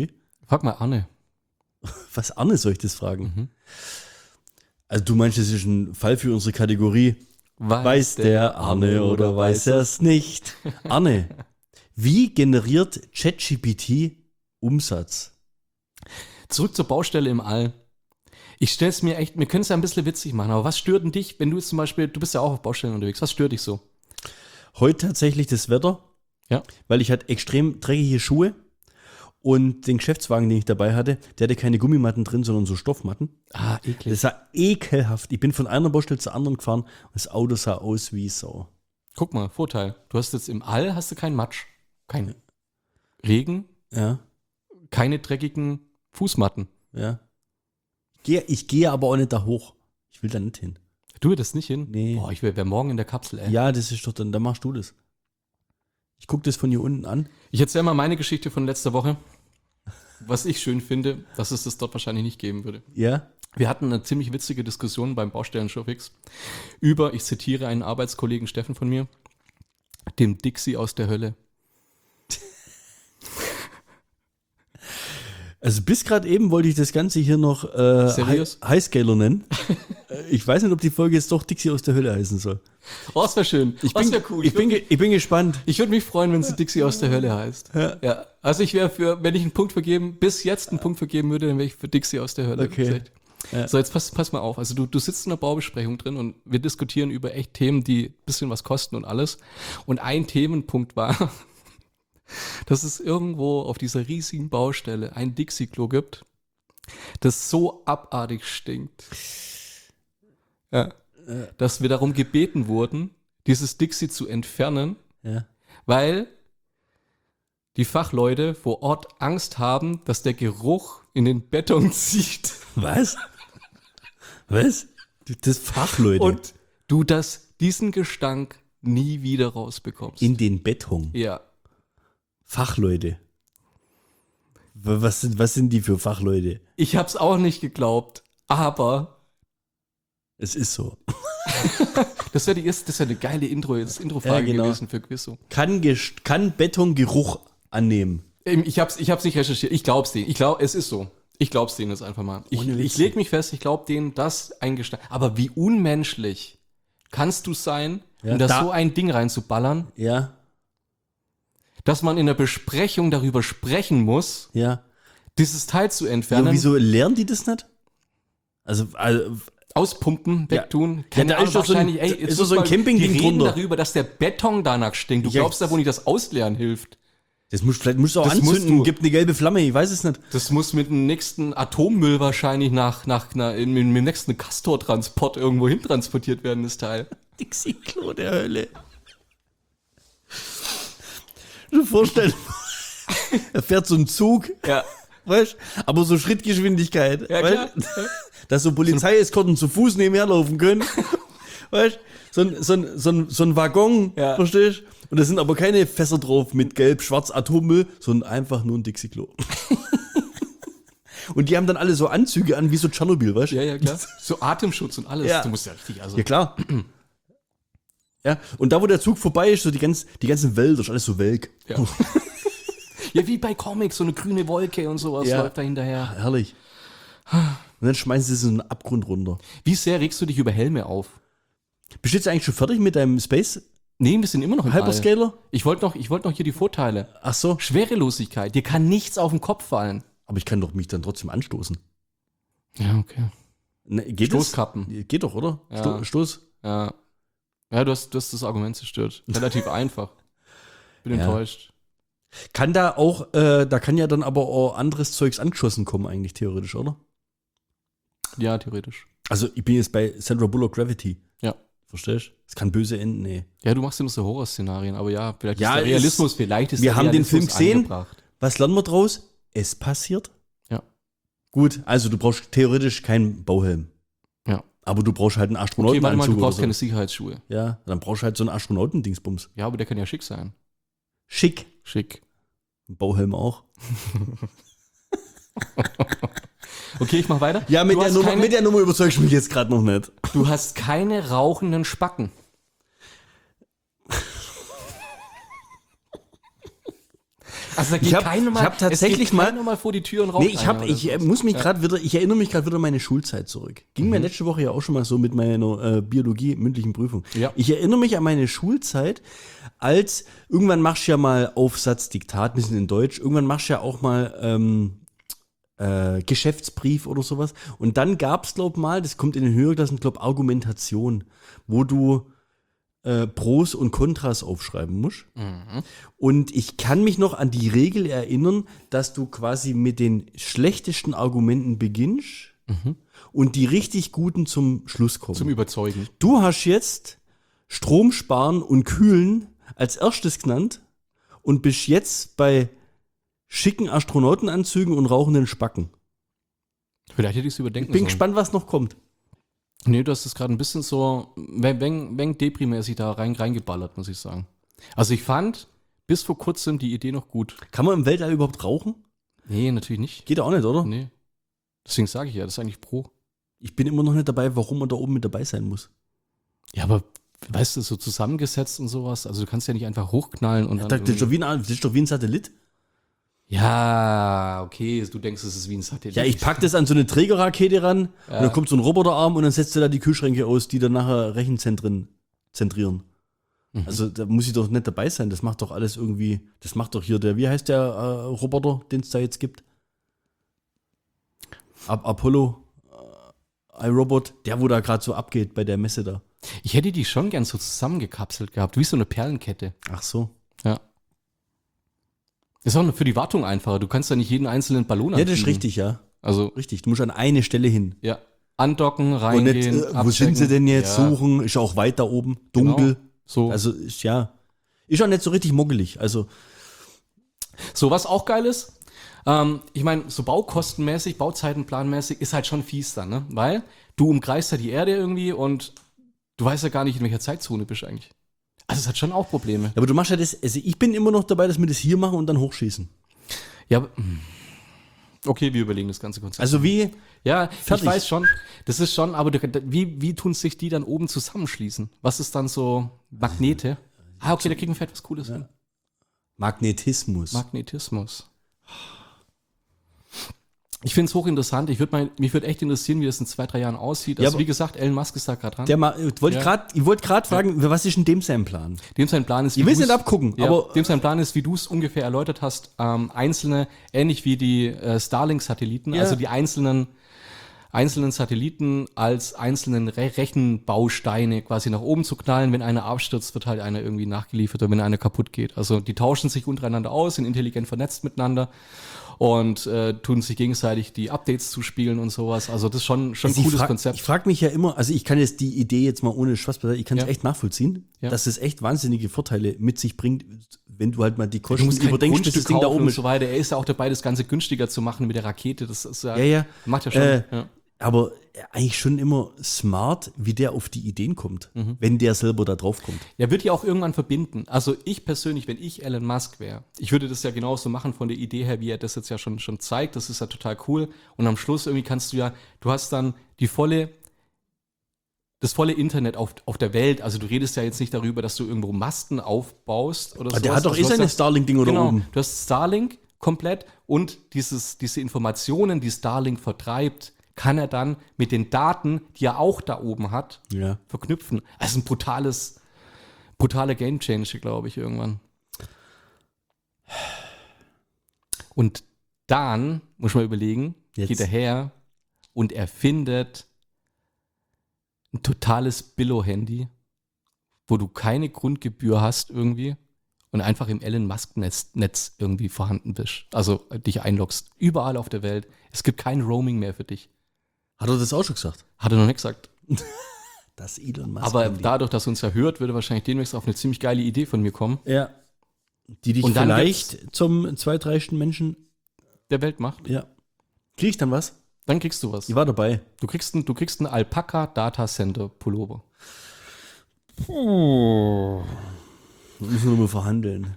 S1: Frag mal Arne.
S2: Was Arne soll ich das fragen?
S1: Mhm.
S2: Also du meinst, das ist ein Fall für unsere Kategorie Weiß der Arne oder weiß er es nicht? Arne, wie generiert ChatGPT Umsatz?
S1: Zurück zur Baustelle im All. Ich stelle es mir echt, wir können es ja ein bisschen witzig machen, aber was stört denn dich, wenn du jetzt zum Beispiel, du bist ja auch auf Baustellen unterwegs, was stört dich so?
S2: Heute tatsächlich das Wetter,
S1: Ja.
S2: weil ich hatte extrem dreckige Schuhe und den Geschäftswagen, den ich dabei hatte, der hatte keine Gummimatten drin, sondern so Stoffmatten.
S1: Ah, eklig.
S2: Das war ekelhaft. Ich bin von einer Baustelle zur anderen gefahren und das Auto sah aus wie Sau.
S1: Guck mal, Vorteil. Du hast jetzt im All, hast du keinen Matsch, keinen Regen,
S2: Ja,
S1: keine dreckigen Fußmatten.
S2: ja. Ich gehe, ich gehe aber auch nicht da hoch. Ich will da nicht hin.
S1: Du würdest nicht hin?
S2: Nee.
S1: Boah, ich wäre wär morgen in der Kapsel, ey.
S2: Ja, das ist doch dann, dann machst du das. Ich gucke das von hier unten an.
S1: Ich erzähle mal meine Geschichte von letzter Woche. Was ich schön finde, dass es das dort wahrscheinlich nicht geben würde.
S2: Ja.
S1: Wir hatten eine ziemlich witzige Diskussion beim Baustellen-Showfix über, ich zitiere einen Arbeitskollegen Steffen von mir, dem Dixie aus der Hölle.
S2: Also bis gerade eben wollte ich das Ganze hier noch äh,
S1: Seriös?
S2: High- Highscaler nennen. Äh, ich weiß nicht, ob die Folge jetzt doch Dixie aus der Hölle heißen soll.
S1: Oh, das wäre schön.
S2: Ich
S1: das
S2: bin,
S1: wäre cool.
S2: ich, bin, ge- ich bin gespannt.
S1: Ich würde mich freuen, wenn sie Dixie aus der Hölle heißt. Ja. ja. Also ich wäre für, wenn ich einen Punkt vergeben, bis jetzt einen Punkt vergeben würde, dann wäre ich für Dixie aus der Hölle.
S2: Okay.
S1: Ja. So, jetzt pass, pass mal auf. Also du, du sitzt in einer Baubesprechung drin und wir diskutieren über echt Themen, die ein bisschen was kosten und alles. Und ein Themenpunkt war, dass es irgendwo auf dieser riesigen Baustelle ein Dixie-Klo gibt, das so abartig stinkt. Ja. Dass wir darum gebeten wurden, dieses Dixie zu entfernen,
S2: Ja.
S1: weil die Fachleute vor Ort Angst haben, dass der Geruch in den Beton zieht.
S2: Was? Was? Das Fachleute.
S1: Und du das, diesen Gestank nie wieder rausbekommst.
S2: in den Beton.
S1: ja.
S2: Fachleute. W- Was sind, was sind die für Fachleute?
S1: Ich hab's auch nicht geglaubt, aber
S2: Es ist so.
S1: das wäre die erste, das wäre eine geile Intro, das Intro-Frage
S2: Ja, genau.
S1: gewesen für Quizzo.
S2: Kann, Ges- kann Beton Geruch annehmen?
S1: Ähm, Ich hab's, ich hab's nicht recherchiert, ich glaub's denen. Ich glaub, es ist so. Ich glaub's denen jetzt einfach mal. Ich,
S2: Ohne Witz.
S1: ich leg mich fest, ich glaub denen, das ein Gestank. Aber wie unmenschlich kannst du sein,
S2: Ja,
S1: um da
S2: da-
S1: so ein Ding reinzuballern,
S2: Ja,
S1: dass man in der Besprechung darüber sprechen muss,
S2: ja.
S1: dieses Teil zu
S2: ja
S1: entfernen,
S2: wieso lernen die das nicht? Also, also
S1: auspumpen, wegtun.
S2: Ja, da ist doch so ein-
S1: ey,
S2: ist
S1: jetzt
S2: doch so ein
S1: muss mal-
S2: Campingding
S1: Die reden
S2: drunter.
S1: darüber, dass der Beton danach stinkt. Du
S2: Ja,
S1: glaubst ja wohl nicht, dass Ausleeren hilft.
S2: das musst, vielleicht musst du auch
S1: Das musst
S2: anzünden,
S1: du.
S2: gibt eine gelbe Flamme, ich weiß es nicht.
S1: Das muss mit dem nächsten Atommüll wahrscheinlich nach, nach, nach in, mit dem nächsten Castor-Transport irgendwo hin transportiert werden, das Teil.
S2: Dixie-Klo der Hölle. Du vorstellen, er fährt so ein Zug,
S1: Ja.
S2: weißt du, aber so Schrittgeschwindigkeit,
S1: Ja,
S2: weißt
S1: klar.
S2: du, dass so Polizeieskorten zu Fuß nebenher laufen können, weißt du, so ein, so ein, so ein, so ein Waggon,
S1: Ja.
S2: verstehst du? Und da sind aber keine Fässer drauf mit gelb, schwarz Atommüll, sondern einfach nur ein Dixie-Klo. Und die haben dann alle so Anzüge an, wie so Tschernobyl, weißt du?
S1: Ja, ja, klar. So Atemschutz und alles.
S2: Ja.
S1: Du musst ja richtig, also.
S2: Ja, klar. Ja, und da, wo der Zug vorbei ist, so die, ganz, die ganzen Wälder, ist alles so welk.
S1: Ja. Ja, wie bei Comics, so eine grüne Wolke und sowas
S2: Ja.
S1: läuft da hinterher.
S2: Herrlich. Und dann schmeißen sie so einen Abgrund runter.
S1: Wie sehr regst du dich über Helme auf?
S2: Bist du jetzt eigentlich schon fertig mit deinem Space
S1: Nee, wir sind immer noch im All.
S2: Hyperscaler?
S1: Ich wollte noch, ich wollt noch hier die Vorteile.
S2: Ach so.
S1: Schwerelosigkeit, dir kann nichts auf den Kopf fallen.
S2: Aber ich kann doch mich dann trotzdem anstoßen.
S1: Ja, okay.
S2: Ne, geht
S1: Stoßkappen.
S2: Das? Geht doch, oder?
S1: Ja.
S2: Sto Stoß.
S1: Ja. Ja, du hast, du hast das Argument zerstört. Relativ einfach. Bin
S2: Ja.
S1: enttäuscht.
S2: Kann da auch, äh, da kann ja dann aber auch anderes Zeugs angeschossen kommen, eigentlich theoretisch, oder?
S1: Ja, theoretisch.
S2: Also, ich bin jetzt bei Sandra Bullock Gravity.
S1: Ja.
S2: Verstehst du? Es kann böse enden, nee.
S1: Ja, du machst immer so Horrorszenarien, aber ja, vielleicht
S2: Ja,
S1: ist der
S2: es-
S1: Realismus, vielleicht ist
S2: wir
S1: der
S2: haben den
S1: Realismus
S2: Film gesehen.
S1: angebracht.
S2: Was lernen wir draus? Es passiert.
S1: Ja.
S2: Gut, also du brauchst theoretisch keinen Bauhelm.
S1: Ja.
S2: Aber du brauchst halt einen
S1: Okay,
S2: Astronautenanzug
S1: warte mal, du brauchst
S2: oder
S1: keine
S2: so.
S1: Sicherheitsschuhe.
S2: Ja, dann brauchst du halt so einen Astronautendingsbums.
S1: Ja, aber der kann ja schick sein.
S2: Schick.
S1: Schick.
S2: Ein Bauhelm auch.
S1: Okay, ich mach weiter.
S2: Ja, mit
S1: du,
S2: der,
S1: hast
S2: Nummer,
S1: keine,
S2: mit der Nummer überzeugst du mich jetzt gerade noch nicht.
S1: du hast keine rauchenden Spacken. Also da geht
S2: Ich hab-
S1: keiner mal,
S2: ich hab tatsächlich
S1: es geht
S2: mal-
S1: keiner mal vor die Tür und raucht
S2: Nee, ich, hab,
S1: einer oder
S2: ich äh,
S1: sowas.
S2: muss mich
S1: Ja.
S2: gerade wieder, ich erinnere mich gerade wieder an meine Schulzeit zurück. Ging mir letzte Woche ja auch schon mal so mit meiner äh, Biologie mündlichen Prüfung.
S1: Ja.
S2: Ich erinnere mich an meine Schulzeit, als irgendwann machst du ja mal Aufsatz, Diktat, ein bisschen in Deutsch, irgendwann machst du ja auch mal ähm, äh, Geschäftsbrief oder sowas. Und dann gab es, glaub mal, das kommt in den Höherklassen, glaub Argumentation, wo du äh, Pros und Kontras aufschreiben musst. Und ich kann mich noch an die Regel erinnern, dass du quasi mit den schlechtesten Argumenten beginnst und die richtig guten zum Schluss kommen.
S1: Zum Überzeugen.
S2: Du hast jetzt Strom sparen und kühlen als erstes genannt und bist jetzt bei schicken Astronautenanzügen und rauchenden Spacken.
S1: Vielleicht hätte ich es überdenken
S2: Ich bin
S1: sollen.
S2: gespannt, was noch kommt.
S1: Nee, du hast es gerade ein bisschen so, wenn, wenn, wenn deprimäßig da rein, reingeballert, muss ich sagen. Also ich fand bis vor kurzem die Idee noch gut.
S2: Kann man im Weltall überhaupt rauchen?
S1: Nee, natürlich nicht.
S2: Geht auch nicht, oder?
S1: Nee. Deswegen sage ich ja, das ist eigentlich pro.
S2: Ich bin immer noch nicht dabei, warum man da oben mit dabei sein muss.
S1: Ja, aber weißt du, so zusammengesetzt und sowas, also du kannst ja nicht einfach hochknallen und dann.
S2: Das ist, doch
S1: irgendwie-
S2: wie ein, das ist doch wie ein Satellit.
S1: Ja, okay, du denkst, es ist wie ein Satellit.
S2: Ja, ich pack das an so eine Trägerrakete ran und dann kommt so ein Roboterarm und dann setzt du da die Kühlschränke aus, die dann nachher Rechenzentren zentrieren. Also da muss ich doch nicht dabei sein. Das macht doch alles irgendwie, das macht doch hier der, wie heißt der äh, Roboter, den es da jetzt gibt? Ab Apollo, äh, iRobot, der wo da gerade so abgeht bei der Messe da.
S1: Ich hätte die schon gern so zusammengekapselt gehabt, wie so eine Perlenkette.
S2: Ach so.
S1: Ja. Ist auch für die Wartung einfacher. Du kannst ja nicht jeden einzelnen Ballon
S2: Ja, das ist
S1: anfliegen.
S2: richtig, ja.
S1: Also,
S2: Richtig. Du musst an eine Stelle hin.
S1: ja. Andocken,
S2: Und
S1: reingehen,
S2: nicht, äh, wo
S1: abchecken.
S2: sind sie denn jetzt?
S1: Ja,
S2: Suchen, ist ja auch weit da oben, dunkel.
S1: Genau. So.
S2: Also ist ja, ist auch nicht so richtig muggelig. Also
S1: So, was auch geil ist, ähm, ich meine, so baukostenmäßig, bauzeitenplanmäßig ist halt schon fies dann, ne? Weil du umkreist ja die Erde irgendwie und du weißt ja gar nicht, in welcher Zeitzone bist du eigentlich. Also es hat schon auch Probleme.
S2: aber du machst ja das, also ich bin immer noch dabei, dass wir das hier machen und dann hochschießen.
S1: Ja, aber- okay, wir überlegen das ganze Konzept.
S2: Also wie,
S1: ja,
S2: fertig.
S1: ich weiß schon, das ist schon, aber du, wie, wie tun sich die dann oben zusammenschließen? Was ist dann so Magnete? Ah, okay, da kriegen wir vielleicht was Cooles hin.
S2: Magnetismus.
S1: Magnetismus. Ich finde es hochinteressant. Ich würd mal, mich würde echt interessieren, wie das in zwei, drei Jahren aussieht.
S2: Ja,
S1: Also
S2: aber-
S1: wie gesagt, Elon Musk ist da gerade dran.
S2: der ma, äh, wollte
S1: Ja.
S2: ich grad, ich wollte gerade fragen, was ist denn dem sein Plan?
S1: Dem sein Plan ist, wie
S2: Ich will es
S1: du's-
S2: nicht abgucken,
S1: ja,
S2: aber
S1: dem sein Plan ist, wie du es ungefähr erläutert hast, ähm, einzelne, ähnlich wie die äh, Starlink-Satelliten,
S2: Ja.
S1: also die einzelnen, einzelnen Satelliten als einzelnen Re Rechenbausteine quasi nach oben zu knallen. Wenn einer abstürzt, wird halt einer irgendwie nachgeliefert oder wenn einer kaputt geht. Also die tauschen sich untereinander aus, sind intelligent vernetzt miteinander und äh, tun sich gegenseitig die Updates zuspielen und sowas. Also das ist schon, schon ein
S2: Also ich
S1: cooles
S2: frag,
S1: Konzept.
S2: Ich frage mich ja immer, also ich kann jetzt die Idee jetzt mal ohne Spaß beiseite, ich kann es
S1: Ja.
S2: echt nachvollziehen,
S1: Ja.
S2: dass es echt wahnsinnige Vorteile mit sich bringt, wenn du halt mal die
S1: Du
S2: Kosten
S1: musst kein
S2: überdenkst, bis
S1: Grundstück
S2: das Ding da
S1: kaufen
S2: oben
S1: und
S2: ist.
S1: so weiter. Er ist ja auch dabei, das Ganze günstiger zu machen mit der Rakete. Das ist ja,
S2: Ja, ja.
S1: macht ja schon.
S2: Äh,
S1: ja.
S2: Aber eigentlich schon immer smart, wie der auf die Ideen kommt,
S1: Mhm.
S2: wenn der selber da drauf kommt.
S1: Ja, wird ja auch irgendwann verbinden. Also ich persönlich, wenn ich Elon Musk wäre, ich würde das ja genauso machen von der Idee her, wie er das jetzt ja schon, schon zeigt. Das ist ja total cool. Und am Schluss irgendwie kannst du ja, du hast dann die volle, das volle Internet auf, auf der Welt. Also du redest ja jetzt nicht darüber, dass du irgendwo Masten aufbaust oder so.
S2: Aber der hat doch eh seine Starlink-Dinger da
S1: Genau,
S2: oben.
S1: du hast Starlink komplett und dieses, diese Informationen, die Starlink vertreibt, kann er dann mit den Daten, die er auch da oben hat,
S2: Ja.
S1: verknüpfen. Also ein brutales, brutaler Gamechanger, glaube ich, irgendwann. Und dann, muss man überlegen,
S2: Jetzt.
S1: geht er her und erfindet ein totales Billo-Handy, wo du keine Grundgebühr hast irgendwie und einfach im Elon Musk-Netz Netz irgendwie vorhanden bist. Also äh, dich einloggst. Überall auf der Welt. Es gibt kein Roaming mehr für dich.
S2: Hat er das auch schon gesagt?
S1: Hat er noch nicht gesagt.
S2: Das Elon Musk.
S1: Aber dadurch, dass er uns ja hört, würde wahrscheinlich demnächst auf eine ziemlich geile Idee von mir kommen,
S2: ja. Die dich
S1: Und dann
S2: vielleicht zum zweitreichsten Menschen.
S1: der Welt macht.
S2: Ja. Krieg ich dann was?
S1: Dann kriegst du was.
S2: Ich war dabei.
S1: Du kriegst einen, du kriegst einen Alpaca Data Center Pullover.
S2: Oh. Müssen wir mal verhandeln.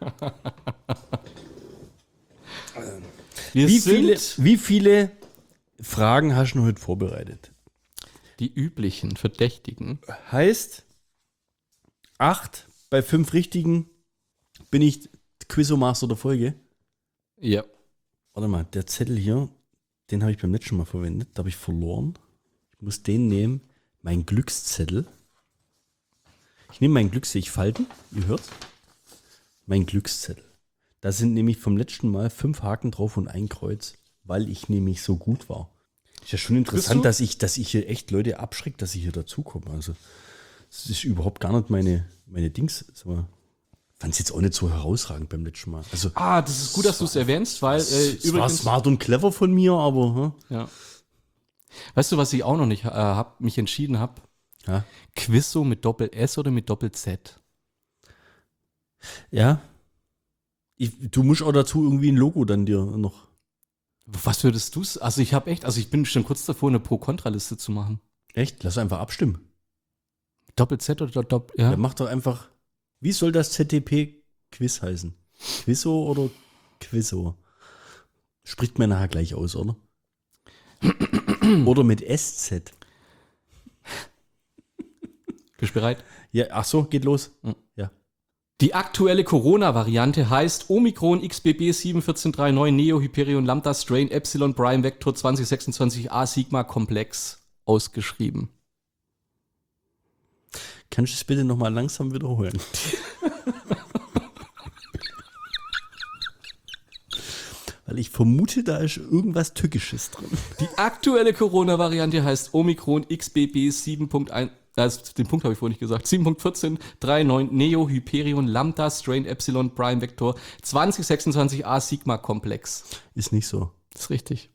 S1: Wir
S2: Wie
S1: sind
S2: viele, wie viele Fragen hast du heute vorbereitet?
S1: die üblichen Verdächtigen.
S2: Heißt, acht bei fünf richtigen bin ich Quizomaster der Folge.
S1: Ja.
S2: Warte mal, der Zettel hier, den habe ich beim letzten Mal verwendet. Da habe ich verloren. Ich muss den nehmen. Mein Glückszettel. Ich nehme meinen Glückszettel. Ich falten. Ihr hört? Mein Glückszettel. Da sind nämlich vom letzten Mal fünf Haken drauf und ein Kreuz, weil ich nämlich so gut war. Ist ja schon interessant, dass ich, dass ich hier echt Leute abschrecke, dass ich hier dazukomme. Also, das ist überhaupt gar nicht meine, meine Dings. Aber fand es jetzt auch nicht so herausragend beim letzten Mal. Also,
S1: Ah, das ist gut, dass du es erwähnst, weil äh,
S2: es war
S1: übrigens.
S2: smart und clever von mir, aber hm?
S1: Ja. Weißt du, was ich auch noch nicht äh, hab, mich entschieden habe?
S2: ja.
S1: Quizzo mit Doppel-S oder mit Doppel-Z?
S2: Ja. Ich, du musst auch dazu irgendwie ein Logo dann dir noch.
S1: Was würdest du? Also ich habe echt, also ich bin schon kurz davor, eine Pro-Kontra-Liste zu machen.
S2: Echt? Lass einfach abstimmen.
S1: Doppel-Z oder Doppel,
S2: Ja.
S1: ja?
S2: Mach doch einfach. Wie soll das Z T P-Quiz heißen? Quizzo oder Quizzo? Spricht man nachher gleich aus, oder? Oder mit S Z.
S1: Bist du bereit?
S2: Ja, ach so, geht los.
S1: Mhm.
S2: Ja.
S1: Die aktuelle Corona-Variante heißt Omikron X B B sieben eins vier drei neun Neo Hyperion Lambda Strain Epsilon Prime Vector zwanzig sechsundzwanzig A Sigma Komplex ausgeschrieben.
S2: Kannst du es bitte nochmal langsam wiederholen? Weil ich vermute, da ist irgendwas Tückisches drin.
S1: Die aktuelle Corona-Variante heißt Omikron X B B sieben Punkt eins, also den Punkt habe ich vorhin nicht gesagt, sieben Punkt eins vier drei neun Neo Hyperion Lambda Strain Epsilon Prime Vector zwanzig sechsundzwanzig A Sigma Komplex.
S2: Ist nicht so.
S1: Das ist richtig.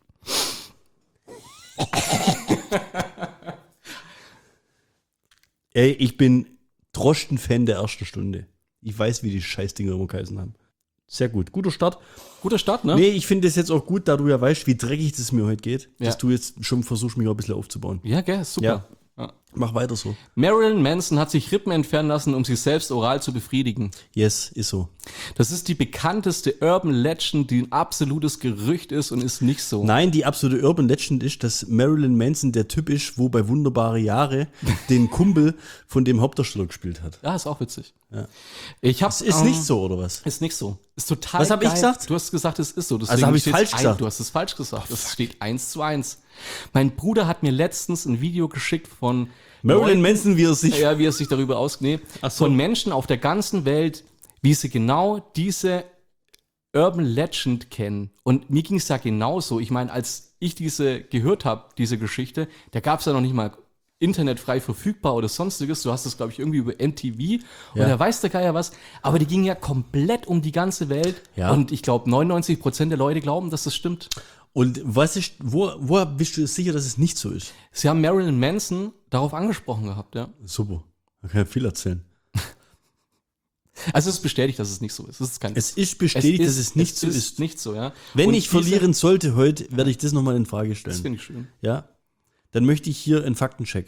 S2: Ey, ich bin Drosten-Fan der ersten Stunde. Ich weiß, wie die Scheißdinger immer geheißen haben. Sehr gut. Guter Start.
S1: Guter Start, ne?
S2: Nee, ich finde es jetzt auch gut, da du ja weißt, wie dreckig das mir heute geht,
S1: Ja.
S2: dass du jetzt schon versuchst, mich auch ein bisschen aufzubauen.
S1: Ja, gell, super.
S2: Ja.
S1: Ja.
S2: Mach weiter so.
S1: Marilyn Manson hat sich Rippen entfernen lassen, um sich selbst oral zu befriedigen.
S2: Yes, ist so.
S1: Das ist die bekannteste Urban Legend, die ein absolutes Gerücht ist und ist nicht so.
S2: Nein, die absolute Urban Legend ist, dass Marilyn Manson der Typ ist, wo bei Wunderbare Jahre den Kumpel von dem Hauptdarsteller gespielt hat.
S1: Ja, ist auch witzig.
S2: Ja.
S1: Ich hab,
S2: Das ist
S1: ähm,
S2: nicht so, oder was?
S1: Ist nicht so. Ist total
S2: Was hab ich
S1: geil.
S2: gesagt?
S1: Du hast gesagt, es ist so. Deswegen
S2: Also hab ich
S1: steht's
S2: falsch
S1: ein,
S2: gesagt?
S1: Du hast es falsch gesagt. Es steht eins zu eins. Mein Bruder hat mir letztens ein Video geschickt von
S2: Marilyn
S1: Leuten-
S2: Manson, wie er sich...
S1: Ja, wie er sich darüber ausgeht.
S2: Ach so.
S1: Von Menschen auf der ganzen Welt, wie sie genau diese Urban Legend kennen. Und mir ging es ja genauso. Ich meine, als ich diese gehört habe, diese Geschichte, da gab es ja noch nicht mal internetfrei verfügbar oder sonstiges. Du hast das, glaube ich, irgendwie über M T V und
S2: Ja.
S1: da weiß der Geier was. Aber die ging ja komplett um die ganze Welt.
S2: Ja.
S1: Und ich glaube, neunundneunzig Prozent der Leute glauben, dass das stimmt.
S2: Und was ist, wo, wo bist du sicher, dass es nicht so ist?
S1: Sie haben Marilyn Manson darauf angesprochen gehabt, ja.
S2: Super. Da kann ich viel erzählen.
S1: Also es ist bestätigt, dass es nicht so ist. Es ist kein
S2: Es ist bestätigt, dass es nicht so
S1: ist.
S2: ist.
S1: nicht so, ja.
S2: Wenn
S1: Und
S2: ich
S1: diese-
S2: verlieren sollte heute, werde ich das nochmal in Frage
S1: Das
S2: stellen.
S1: finde ich schön.
S2: Ja? Dann möchte ich hier einen Faktencheck.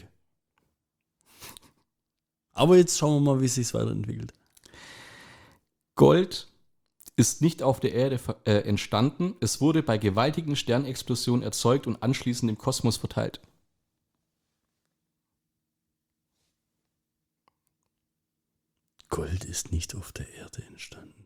S2: Aber jetzt schauen wir mal, wie es sich weiterentwickelt.
S1: Gold ist nicht auf der Erde ver- äh, entstanden. Es wurde bei gewaltigen Sternexplosionen erzeugt und anschließend im Kosmos verteilt.
S2: Gold ist nicht auf der Erde entstanden.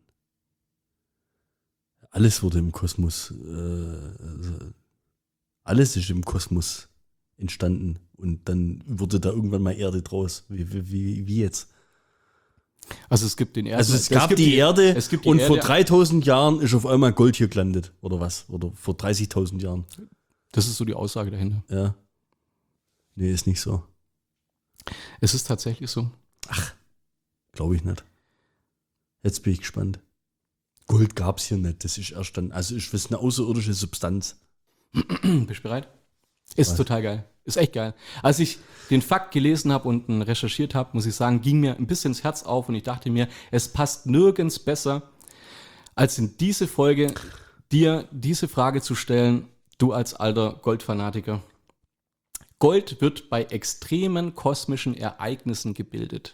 S2: Alles wurde im Kosmos, äh, also alles ist im Kosmos entstanden und dann wurde da irgendwann mal Erde draus. Wie, wie, wie, wie jetzt?
S1: Also es gibt den Erden.
S2: Also es gab die,
S1: gibt
S2: Erde
S1: es gibt die
S2: und
S1: Erde,
S2: vor dreitausend Jahren ist auf einmal Gold hier gelandet oder was? Oder vor dreißigtausend Jahren.
S1: Das ist so die Aussage dahinter.
S2: Ja. Nee, ist nicht so.
S1: Es ist tatsächlich so.
S2: Glaube ich nicht. Jetzt bin ich gespannt. Gold gab es hier nicht. Das ist erst dann, also ist was eine außerirdische Substanz.
S1: Bist du bereit? Ist
S2: Was?
S1: total geil. Ist echt geil. Als ich den Fakt gelesen habe und ihn recherchiert habe, muss ich sagen, ging mir ein bisschen ins Herz auf und ich dachte mir, es passt nirgends besser, als in diese Folge dir diese Frage zu stellen, du als alter Goldfanatiker. Gold wird bei extremen kosmischen Ereignissen gebildet.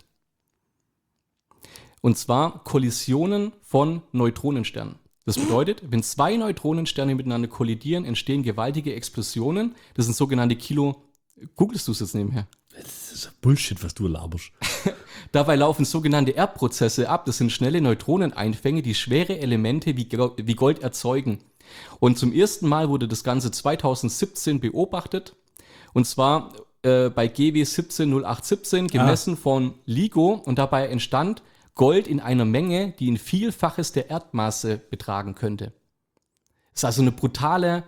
S1: Und zwar Kollisionen von Neutronensternen. Das bedeutet, wenn zwei Neutronensterne miteinander kollidieren, entstehen gewaltige Explosionen. Das sind sogenannte Kilo... Googlest du es jetzt nebenher?
S2: Das ist Bullshit, was du laberst.
S1: Dabei laufen sogenannte Erbprozesse ab. Das sind schnelle Neutroneneinfänge, die schwere Elemente wie Go- wie Gold erzeugen. Und zum ersten Mal wurde das Ganze zweitausendsiebzehn beobachtet. Und zwar äh, bei G W siebzehn null acht siebzehn, gemessen ah. von LIGO. Und dabei entstand Gold in einer Menge, die ein Vielfaches der Erdmasse betragen könnte. Das ist also eine brutale,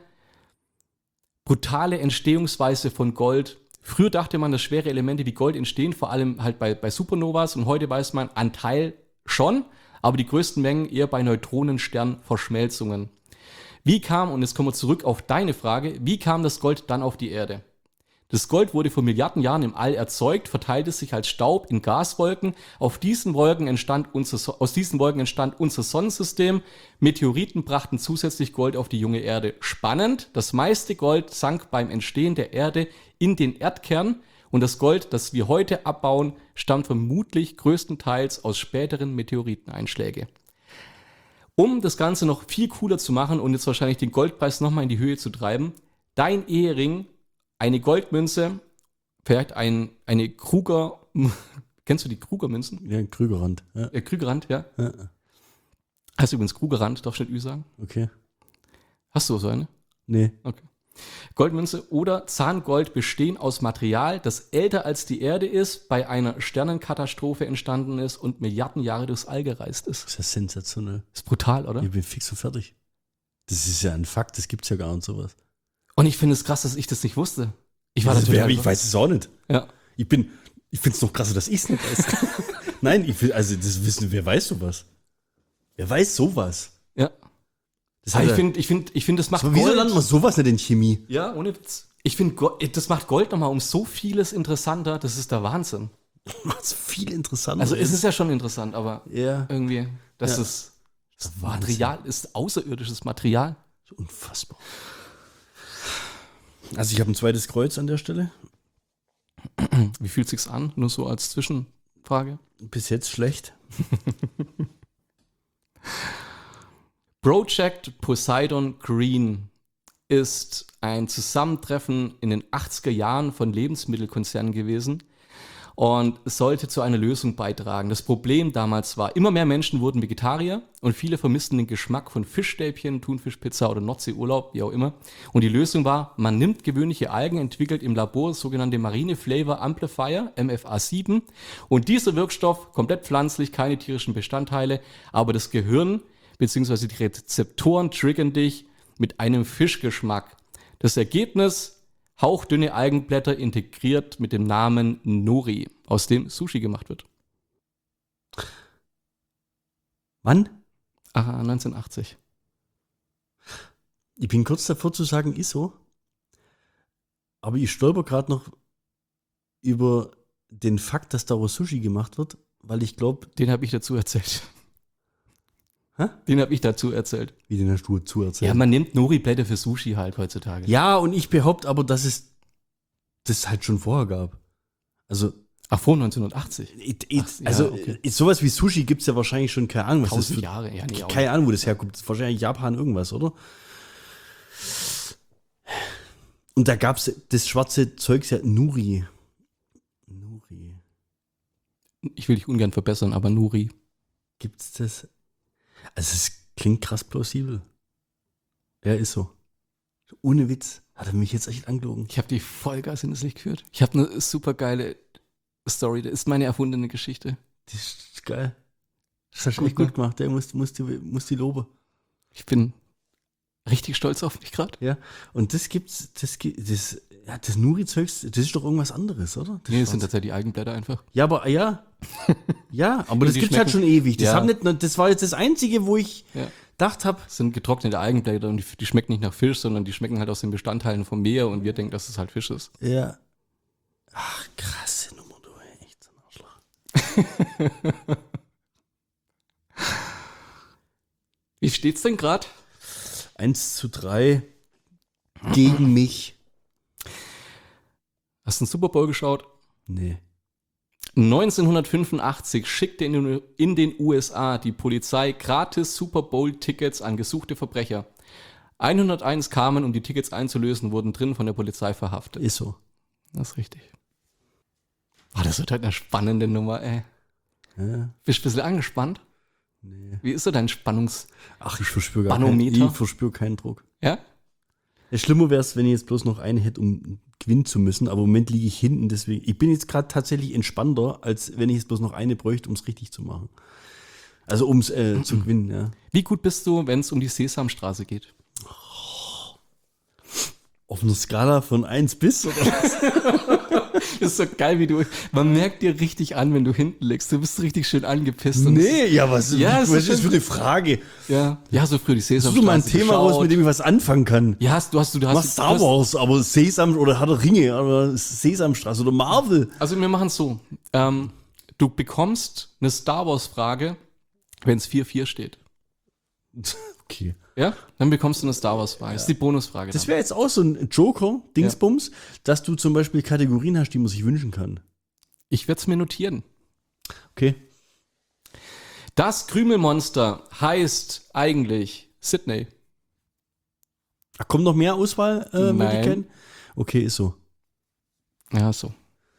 S1: brutale Entstehungsweise von Gold. Früher dachte man, dass schwere Elemente wie Gold entstehen, vor allem halt bei, bei Supernovas. Und heute weiß man, ein Teil schon, aber die größten Mengen eher bei Neutronensternverschmelzungen. Wie kam, und jetzt kommen wir zurück auf deine Frage, wie kam das Gold dann auf die Erde? Das Gold wurde vor Milliarden Jahren im All erzeugt, verteilte sich als Staub in Gaswolken. Auf diesen Wolken entstand unser, aus diesen Wolken entstand unser Sonnensystem. Meteoriten brachten zusätzlich Gold auf die junge Erde. Spannend, das meiste Gold sank beim Entstehen der Erde in den Erdkern. Und das Gold, das wir heute abbauen, stammt vermutlich größtenteils aus späteren Meteoriteneinschlägen. Um das Ganze noch viel cooler zu machen und jetzt wahrscheinlich den Goldpreis nochmal in die Höhe zu treiben, dein Ehering, eine Goldmünze, vielleicht ein, eine Kruger, kennst du die Krugermünzen?
S2: Ja, Krügerrand. Ja.
S1: Äh, Krügerrand, ja.
S2: ja.
S1: Hast du übrigens Krugerrand, darfst du nicht Ü sagen?
S2: Okay.
S1: Hast du so eine?
S2: Nee.
S1: Okay. Goldmünze oder Zahngold bestehen aus Material, das älter als die Erde ist, bei einer Sternenkatastrophe entstanden ist und Milliarden Jahre durchs All gereist ist.
S2: Das ist ja sensationell.
S1: Ist brutal, oder?
S2: Ich bin fix und fertig. Das ist ja ein Fakt, das gibt's ja gar nicht sowas.
S1: Und ich finde es krass, dass ich das nicht wusste. Ich war
S2: das
S1: natürlich.
S2: Wär, ich weiß es auch nicht.
S1: Ja.
S2: Ich bin, ich finde es noch krasser, dass ich es nicht weiß. Nein, ich will, also das wissen, wer weiß sowas? Wer weiß sowas?
S1: Ja.
S2: Das
S1: Aber
S2: hat
S1: ich
S2: er-
S1: finde, ich finde, ich finde, das macht
S2: Aber wieso
S1: Gold.
S2: lernt man sowas nicht in Chemie?
S1: Ja, ohne Witz. Ich finde, Go- das macht Gold nochmal um so vieles interessanter. Das ist der Wahnsinn.
S2: Macht's viel interessanter.
S1: Also es ist ja schon interessant, aber
S2: ja,
S1: irgendwie, das
S2: Ja.
S1: ist das
S2: ist Wahnsinn.
S1: Material, ist außerirdisches Material.
S2: Unfassbar. Also ich habe ein zweites Kreuz an der Stelle.
S1: Wie fühlt sich's an? Nur so als Zwischenfrage.
S2: Bis jetzt schlecht.
S1: Project Poseidon Green ist ein Zusammentreffen in den achtziger Jahren von Lebensmittelkonzernen gewesen und sollte zu einer Lösung beitragen. Das Problem damals war, immer mehr Menschen wurden Vegetarier und viele vermissten den Geschmack von Fischstäbchen, Thunfischpizza oder Nordseeurlaub, wie auch immer. Und die Lösung war, man nimmt gewöhnliche Algen, entwickelt im Labor sogenannte Marine Flavor Amplifier, M F A sieben, und dieser Wirkstoff, komplett pflanzlich, keine tierischen Bestandteile, aber das Gehirn bzw. die Rezeptoren triggern dich mit einem Fischgeschmack. Das Ergebnis: hauchdünne Algenblätter integriert mit dem Namen Nori, aus dem Sushi gemacht wird.
S2: Wann?
S1: Aha, neunzehnhundertachtzig.
S2: Ich bin kurz davor zu sagen, ist so. Aber ich stolper gerade noch über den Fakt, dass daraus Sushi gemacht wird, weil ich glaube,
S1: Den habe ich dazu erzählt.
S2: Hä?
S1: Den habe ich dazu erzählt.
S2: wie den hast du zu erzählen.
S1: Ja, man nimmt Nori-Blätter für Sushi halt heutzutage.
S2: Ja, und ich behaupte aber, dass es das halt schon vorher gab. Also,
S1: Ach, vor neunzehnhundertachtzig.
S2: it, it,
S1: Ach, ja,
S2: also
S1: okay.
S2: äh, sowas wie Sushi gibt es ja wahrscheinlich schon, keine Ahnung, was das
S1: Tausend
S2: für,
S1: Jahre. Ja, nee, auch
S2: keine Ahnung, wo das herkommt. Das ist wahrscheinlich Japan irgendwas, oder? Und da gab es das schwarze Zeugs ja Nuri. Nuri.
S1: nicht. Ich will dich ungern verbessern, aber Nori.
S2: Gibt's das? Also es klingt krass plausibel. Ja, ist so. Ohne Witz. Hat er mich jetzt echt angelogen.
S1: Ich habe die Vollgas in das Licht geführt. Ich habe eine super geile Story. Das ist meine erfundene Geschichte.
S2: Das ist geil. Das hast du echt gut gemacht. Der muss, muss, die, muss die loben.
S1: Ich bin richtig stolz auf mich gerade.
S2: Ja. Und das gibt's, das gibt, das, ja, das Nuri-Zeugs, das ist doch irgendwas anderes, oder? Das
S1: Nee, das sind
S2: Schwarze.
S1: tatsächlich die Algenblätter einfach.
S2: Ja, aber, ja. Ja, aber das
S1: die
S2: gibt's halt
S1: schmecken-
S2: schon ewig. Das,
S1: Ja.
S2: hab nicht, nur- das war jetzt das Einzige, wo ich
S1: Ja.
S2: gedacht habe,
S1: Das sind getrocknete Algenblätter und die, die schmecken nicht nach Fisch, sondern die schmecken halt aus den Bestandteilen vom Meer und wir denken, dass es halt Fisch ist.
S2: ja. Ach, krasse Nummer, du, ey, echt so ein Arschloch.
S1: Wie steht's denn gerade?
S2: Eins zu drei gegen mich.
S1: Hast du den Super Bowl geschaut?
S2: Nee.
S1: neunzehnhundertfünfundachtzig schickte in den, in den U S A die Polizei gratis Super Bowl-Tickets an gesuchte Verbrecher. hunderteins kamen, um die Tickets einzulösen, wurden drin von der Polizei verhaftet.
S2: Ist so.
S1: Das ist richtig. Oh, das wird halt eine spannende Nummer, ey.
S2: Ja.
S1: Bist du ein bisschen angespannt?
S2: Nee.
S1: Wie ist so dein Spannungs...
S2: Ach, ich verspüre gar keinen,
S1: Banometer?
S2: ich verspüre keinen Druck.
S1: Ja?
S2: Ja, schlimmer wäre es, wenn ich jetzt bloß noch eine hätte, um gewinnen zu müssen. Aber im Moment liege ich hinten, deswegen. Ich bin jetzt gerade tatsächlich entspannter, als wenn ich jetzt bloß noch eine bräuchte, um es richtig zu machen. Also um es äh, zu gewinnen, ja.
S1: Wie gut bist du, wenn es um die Sesamstraße geht?
S2: Auf einer Skala von eins bis, oder was?
S1: Das ist so geil, wie du... Man merkt dir richtig an, wenn du hinten liegst. Du bist richtig schön angepisst. und
S2: Nee, ja, was,
S1: Ja, es
S2: was
S1: ist
S2: ist das
S1: schon-
S2: für eine Frage?
S1: Ja, ja, so früher die
S2: Such
S1: Sesamstraße
S2: du mal ein Thema
S1: geschaut.
S2: raus, mit dem ich was anfangen kann.
S1: Ja, hast, du hast... Du hast
S2: Mach
S1: du
S2: Star
S1: hast-
S2: Wars, aber Sesam oder Herr der Ringe oder Sesamstraße oder Marvel.
S1: Also wir machen es so. Ähm, du bekommst eine Star Wars-Frage, wenn es vier vier steht.
S2: Okay.
S1: Ja? Dann bekommst du eine Star Wars-Frage. Das ist die Bonusfrage.
S2: Das
S1: dann.
S2: wäre jetzt auch so ein Joker-Dingsbums, dass du zum Beispiel Kategorien hast, die man sich wünschen kann.
S1: Ich werde es mir notieren.
S2: Okay.
S1: Das Krümelmonster heißt eigentlich Sydney.
S2: Ach, kommt noch mehr Auswahlmöglichkeiten?
S1: Nein.
S2: Okay, ist so.
S1: Ja, so.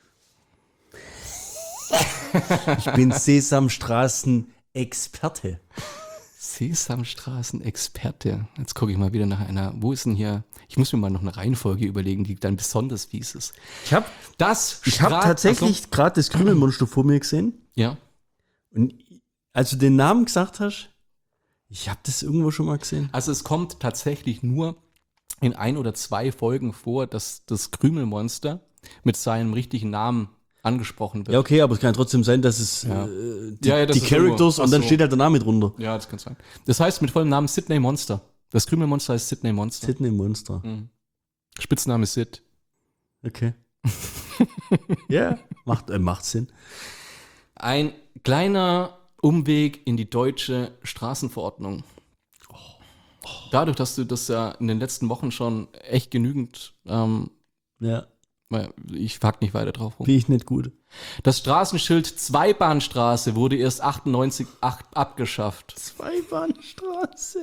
S2: Ich bin Sesamstraßen-Experte.
S1: Sesamstraßen-Experte. Jetzt gucke ich mal wieder nach einer. Wo ist denn hier? Ich muss mir mal noch eine Reihenfolge überlegen, die dann besonders fies ist.
S2: Ich habe
S1: Das
S2: ich hab
S1: Stra-
S2: tatsächlich gerade das Krümelmonster vor mir gesehen.
S1: Achso, ja.
S2: Und als du den Namen gesagt hast, ich habe das irgendwo schon mal gesehen.
S1: Also es kommt tatsächlich nur in ein oder zwei Folgen vor, dass das Krümelmonster mit seinem richtigen Namen angesprochen wird.
S2: Ja, okay, aber es kann trotzdem sein, dass es
S1: Ja.
S2: äh, die,
S1: Ja, ja, das
S2: die
S1: ist
S2: Characters
S1: irgendwo-
S2: und dann
S1: ach so.
S2: steht halt der Name drunter.
S1: Ja, das kann sein. Das heißt mit vollem Namen Sydney Monster. Das Krümelmonster heißt Sydney Monster.
S2: Sydney Monster.
S1: Spitzname Sid.
S2: Okay. Ja, macht, äh, macht Sinn.
S1: Ein kleiner Umweg in die deutsche Straßenverordnung. Dadurch, dass du das ja in den letzten Wochen schon echt genügend, ähm,
S2: Ja,
S1: ich fuck nicht weiter drauf rum.
S2: finde ich nicht gut.
S1: Das Straßenschild Zweibahnstraße wurde erst achtundneunzig acht abgeschafft.
S2: Zweibahnstraße.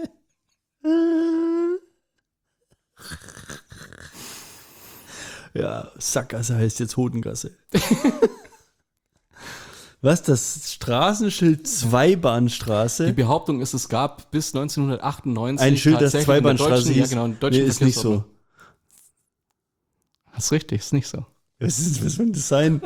S2: Ja, Sackgasse heißt jetzt Hodengasse. Was, das Straßenschild Zweibahnstraße?
S1: Die Behauptung ist, es gab bis neunzehnhundertachtundneunzig
S2: Ein Schild, das
S1: tatsächlich in der
S2: Zweibahnstraße
S1: deutschen-
S2: hieß?
S1: Ja, genau, in der deutschen
S2: Nee, ist nicht so.
S1: Verkehrsordnung. Das ist richtig, ist nicht so.
S2: Was, ist, was soll das sein?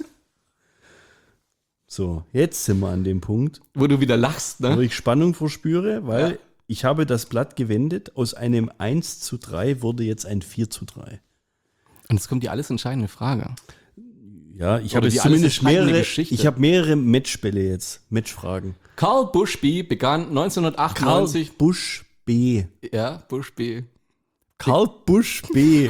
S2: So, jetzt sind wir an dem Punkt,
S1: Wo du wieder lachst,
S2: wo
S1: ne?
S2: ich Spannung verspüre, weil
S1: Ja.
S2: ich habe das Blatt gewendet. Aus einem eins zu drei wurde jetzt ein vier zu drei.
S1: Und jetzt kommt die alles entscheidende Frage.
S2: Ja, ich
S1: Oder
S2: habe
S1: die
S2: jetzt
S1: alles
S2: zumindest
S1: entscheidende
S2: mehrere,
S1: Geschichte.
S2: ich habe mehrere Matchbälle jetzt, Matchfragen.
S1: Karl Bushby begann
S2: Karl
S1: neunzehnhundertachtundneunzig.
S2: Busch B.
S1: Ja, Bushby.
S2: Karl Busch B.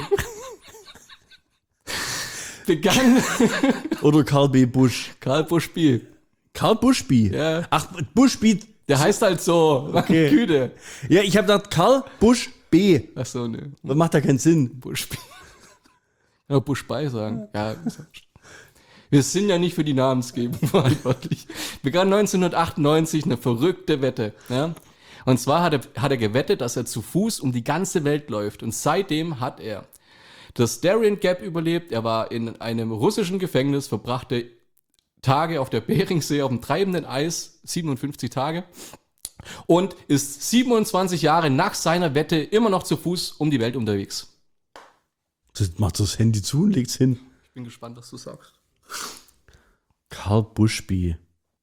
S1: Begann
S2: Oder Karl B. Busch.
S1: Karl Bushby.
S2: Karl Buschby.
S1: Ja.
S2: Ach, Buschby.
S1: Der heißt halt so.
S2: Okay.
S1: Küde.
S2: Ja, ich habe gedacht, Karl Busch B.
S1: Achso, ne.
S2: Das macht ja keinen Sinn.
S1: Bushby. Ja, Bushby sagen. Ja, ist ja- wir sind ja nicht für die Namensgebung verantwortlich. Begann neunzehnhundertachtundneunzig eine verrückte Wette. Ja? Und zwar hat er, hat er gewettet, dass er zu Fuß um die ganze Welt läuft. Und seitdem hat er das Darien Gap überlebt. Er war in einem russischen Gefängnis, verbrachte Tage auf der Beringsee auf dem treibenden Eis, siebenundfünfzig Tage. Und ist siebenundzwanzig Jahre nach seiner Wette immer noch zu Fuß um die Welt unterwegs.
S2: Das macht das Handy zu und legt's hin.
S1: Ich bin gespannt, was du sagst.
S2: Karl Buschby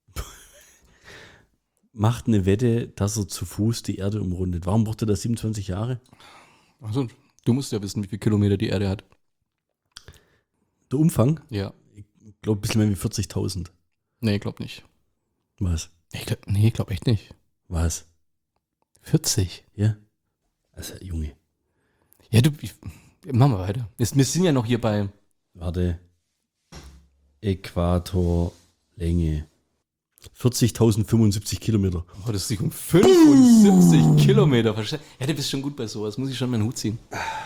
S2: macht eine Wette, dass er zu Fuß die Erde umrundet. Warum braucht er das siebenundzwanzig Jahre?
S1: Also, du musst ja wissen, wie viele Kilometer die Erde hat.
S2: Der Umfang?
S1: Ja.
S2: Ich glaube, ein bisschen mehr wie vierzigtausend.
S1: Nee, glaub nicht.
S2: Was?
S1: Ich glaub, nee, glaub echt nicht.
S2: Was?
S1: vierzig?
S2: Ja? Also, Junge.
S1: Ja, du, ich, machen wir weiter. Wir, wir sind ja noch hier bei,
S2: Warte. Äquatorlänge. vierzigtausendfünfundsiebzig Kilometer.
S1: oh, das ist um fünfundsiebzig Kilometer. Verste- Ja, du bist schon gut bei sowas. Muss ich schon meinen Hut ziehen.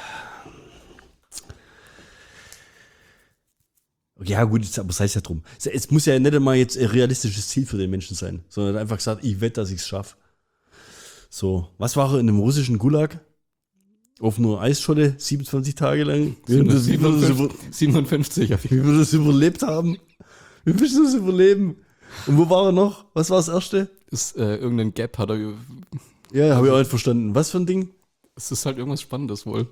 S2: Ja, gut, jetzt, aber sei es ja drum. Es muss ja nicht einmal jetzt ein realistisches Ziel für den Menschen sein, sondern einfach gesagt, ich wette, dass ich es schaffe. So, was war er in dem russischen Gulag? Auf nur Eisscholle, siebenundzwanzig Tage lang. Wie wir das, wie wir das, über,
S1: siebenundfünfzig.
S2: wie wir das überlebt haben. Wie willst du das überleben? Und wo war er noch? Was war das Erste?
S1: Ist, äh, irgendein Gap hat er.
S2: Ja, habe ich auch nicht verstanden. Was für ein Ding?
S1: Es ist halt irgendwas Spannendes wohl.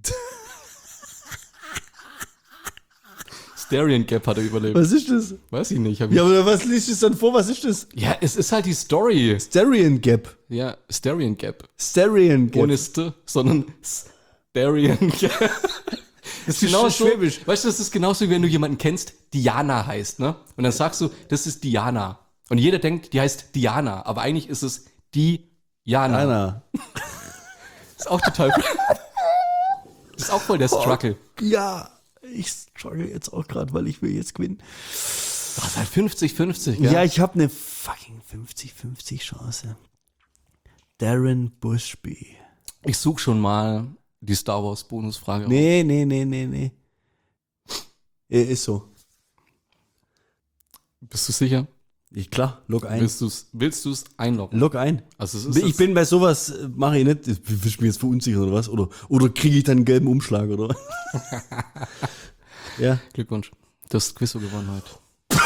S1: Starion Gap hat er überlebt.
S2: Was ist das?
S1: Weiß ich nicht. Hab
S2: Ja,
S1: ich,
S2: aber was liest es dann vor? Was ist das?
S1: ja, es ist halt die Story.
S2: Starion Gap.
S1: Ja, Starion Gap.
S2: Starion Gap.
S1: Ohne St, sondern Starion Gap. Das ist genauso,
S2: Schwäbisch.
S1: weißt du, das ist genauso, wie wenn du jemanden kennst, Diana heißt, ne? Und dann sagst du, das ist Diana. Und jeder denkt, die heißt Diana, aber eigentlich ist es Diana.
S2: Anna.
S1: Ist auch total. Ist auch voll der Struggle.
S2: Ja, ich struggle jetzt auch gerade, weil ich will jetzt gewinnen.
S1: Das ist halt fünfzig fünfzig,
S2: Ja,
S1: gell?
S2: ich habe eine fucking fünfzig fünfzig Chance. Darren Bushby.
S1: Ich suche schon mal die Star Wars Bonusfrage raus.
S2: Nee, nee, nee, nee, nee. Er ist so.
S1: Bist du sicher?
S2: Ich, klar, log ein.
S1: Willst du es willst du's einloggen?
S2: Log ein.
S1: Also es ist
S2: Ich
S1: jetzt-
S2: bin bei sowas, äh, mache ich nicht. Willst du mich jetzt verunsichern oder was? Oder, oder kriege ich dann einen gelben Umschlag oder was? Ja.
S1: Glückwunsch. Du hast das Quiz so gewonnen heute.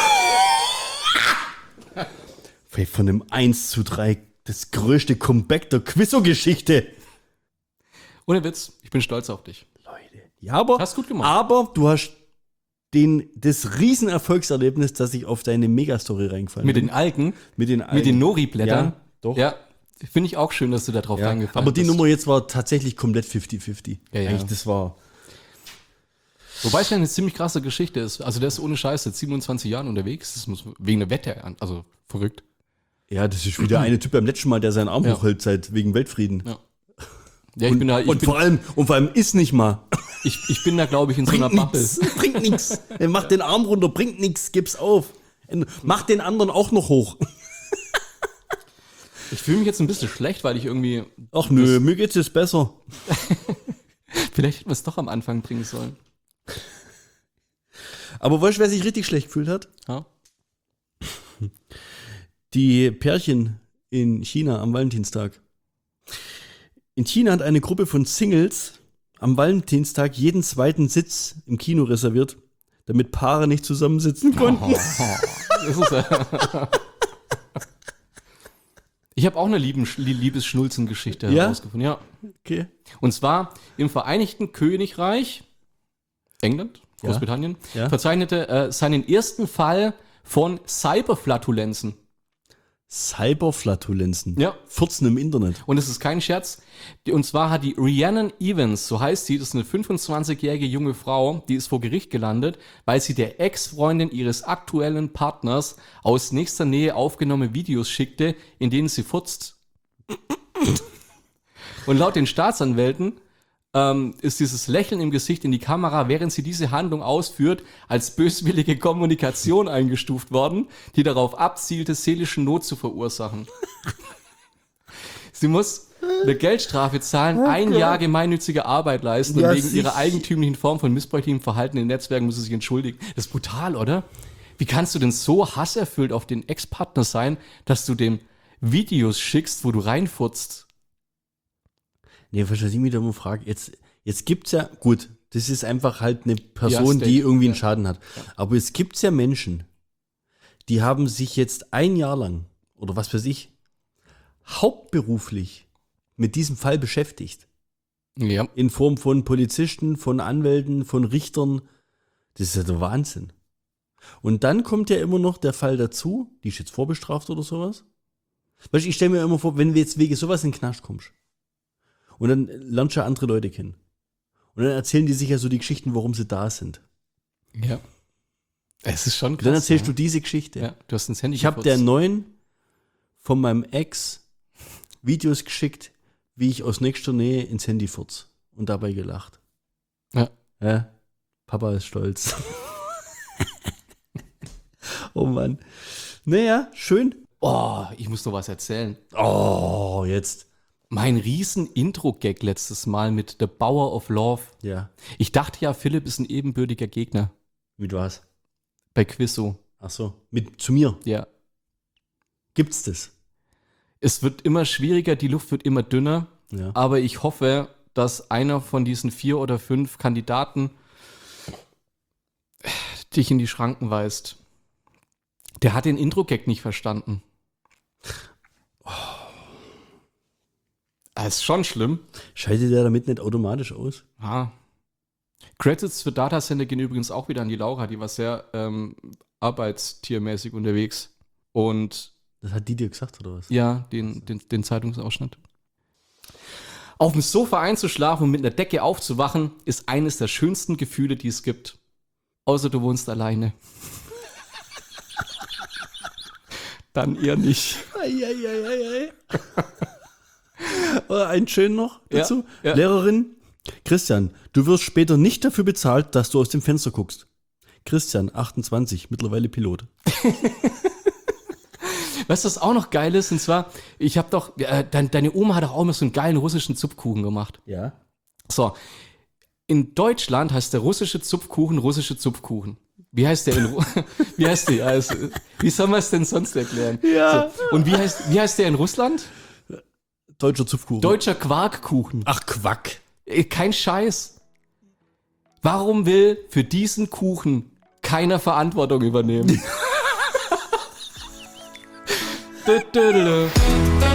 S2: Vielleicht von einem eins zu drei das größte Comeback der Quizzo-Geschichte.
S1: Ohne Witz, ich bin stolz auf dich.
S2: Leute. Ja, aber,
S1: Hast gut gemacht.
S2: aber du hast den, das Riesenerfolgserlebnis, dass ich auf deine Megastory reingefallen
S1: Mit
S2: bin.
S1: den Algen,
S2: Mit den
S1: mit den Nori-Blättern.
S2: Ja, doch.
S1: Ja, finde ich auch schön, dass du da drauf
S2: Ja,
S1: reingefallen
S2: aber die
S1: bist.
S2: Nummer jetzt war tatsächlich komplett fünfzig fünfzig.
S1: Ja, ja.
S2: Eigentlich, das war.
S1: Wobei es ja eine ziemlich krasse Geschichte ist. Also der ist ohne Scheiß seit siebenundzwanzig Jahren unterwegs. Das muss wegen der Wette, an- also verrückt.
S2: Ja, das ist wie der eine Typ beim letzten Mal, der seinen Arm
S1: Ja.
S2: hochhält seit wegen Weltfrieden.
S1: Ja. Ja, ich
S2: und
S1: bin da, ich
S2: und
S1: bin,
S2: vor allem, und vor allem ist nicht mal.
S1: ich, ich bin da, glaube ich, in so einer
S2: Bringt
S1: Bubble.
S2: nix. Bringt nix. Er macht den Arm runter, bringt nix, gib's auf. Mach den anderen auch noch hoch.
S1: Ich fühle mich jetzt ein bisschen schlecht, weil ich irgendwie,
S2: Ach nö, mir geht's jetzt besser.
S1: vielleicht hätten wir es doch am Anfang bringen sollen.
S2: Aber weißt du, wer sich richtig schlecht gefühlt hat?
S1: Ja?
S2: Die Pärchen in China am Valentinstag. In China hat eine Gruppe von Singles am Valentinstag jeden zweiten Sitz im Kino reserviert, damit Paare nicht zusammensitzen konnten.
S1: Das ist, äh, ich habe auch eine Lieben, Liebesschnulzen-Geschichte
S2: Ja?
S1: herausgefunden. Ja.
S2: Okay.
S1: Und zwar im Vereinigten Königreich, England,
S2: Ja.
S1: Großbritannien,
S2: Ja.
S1: verzeichnete äh, seinen ersten Fall von Cyberflatulenzen.
S2: Cyberflatulenzen.
S1: Ja.
S2: Furzen im Internet.
S1: Und es ist kein Scherz. Die- Und zwar hat die Rhiannon Evans, so heißt sie, das ist eine fünfundzwanzigjährige junge Frau, die ist vor Gericht gelandet, weil sie der Ex-Freundin ihres aktuellen Partners aus nächster Nähe aufgenommene Videos schickte, in denen sie furzt. Und laut den Staatsanwälten ähm, ist dieses Lächeln im Gesicht in die Kamera, während sie diese Handlung ausführt, als böswillige Kommunikation eingestuft worden, die darauf abzielte, seelische Not zu verursachen. Sie muss eine Geldstrafe zahlen, ein Jahr gemeinnützige Arbeit leisten
S2: Ja,
S1: und wegen ihrer
S2: sicher.
S1: eigentümlichen Form von missbräuchlichem Verhalten in Netzwerken muss sie sich entschuldigen. Das ist brutal, oder? Wie kannst du denn so hasserfüllt auf den Ex-Partner sein, dass du dem Videos schickst, wo du reinfurzt?
S2: Nee, was ich mich da mal frage, jetzt, jetzt gibt's ja, gut, das ist einfach halt eine Person,
S1: Ja, Steak.
S2: die irgendwie einen
S1: Ja.
S2: Schaden hat. Aber es gibt's ja Menschen, die haben sich jetzt ein Jahr lang, oder was weiß ich, hauptberuflich mit diesem Fall beschäftigt.
S1: Ja.
S2: In Form von Polizisten, von Anwälten, von Richtern. Das ist ja der Wahnsinn. Und dann kommt ja immer noch der Fall dazu, die ist jetzt vorbestraft oder sowas. Weißt du, ich stelle mir immer vor, wenn du jetzt wegen sowas in den Knast kommst und dann lernst du ja andere Leute kennen. Und dann erzählen die sich ja so die Geschichten, warum sie da sind.
S1: Ja. Es ist schon krass.
S2: Dann erzählst
S1: ja.
S2: du diese Geschichte.
S1: Ja, du hast ins Handy
S2: Ich habe
S1: gefurzt.
S2: der neuen von meinem Ex Videos geschickt, wie ich aus nächster Nähe ins Handy furz und dabei gelacht.
S1: Ja.
S2: Ja, Papa ist stolz. Oh Mann. Naja, schön.
S1: Oh, ich muss noch was erzählen.
S2: Oh, jetzt.
S1: Mein riesen Intro-Gag letztes Mal mit The Power of Love.
S2: Ja,
S1: Ich dachte ja, Philipp ist ein ebenbürtiger Gegner
S2: mit was?
S1: bei Quizzo.
S2: Ach so, mit zu mir.
S1: Ja.
S2: Gibt's das?
S1: Es wird immer schwieriger, die Luft wird immer dünner,
S2: Ja.
S1: aber ich hoffe, dass einer von diesen vier oder fünf Kandidaten dich in die Schranken weist. Der hat den Intro-Gag nicht verstanden. Das ist schon schlimm.
S2: Schaltet der damit nicht automatisch aus?
S1: Ja. Credits für Datacenter gehen übrigens auch wieder an die Laura, die war sehr ähm, arbeitstiermäßig unterwegs. Und
S2: Das hat die dir gesagt, oder was?
S1: ja, den, den, den Zeitungsausschnitt. Auf dem Sofa einzuschlafen und mit einer Decke aufzuwachen, ist eines der schönsten Gefühle, die es gibt. Außer du wohnst alleine. Dann eher nicht.
S2: Eieieiei. Ein schön noch dazu.
S1: Ja, ja.
S2: Lehrerin, Christian, du wirst später nicht dafür bezahlt, dass du aus dem Fenster guckst. Christian, achtundzwanzig, mittlerweile Pilot.
S1: Weißt du, was auch noch geil ist? Und zwar, ich habe doch, äh, dein, deine Oma hat doch auch immer so einen geilen russischen Zupfkuchen gemacht.
S2: Ja.
S1: So, in Deutschland heißt der russische Zupfkuchen russische Zupfkuchen. Wie heißt der in Ru- Wie heißt der? Also, wie soll man es denn sonst erklären?
S2: Ja.
S1: So, und wie heißt, wie heißt der in Russland?
S2: Deutscher Zupfkuchen.
S1: Deutscher Quarkkuchen.
S2: Ach, Quack.
S1: Äh, Kein Scheiß. Warum will für diesen Kuchen keiner Verantwortung übernehmen? Dö, dö, dö, dö.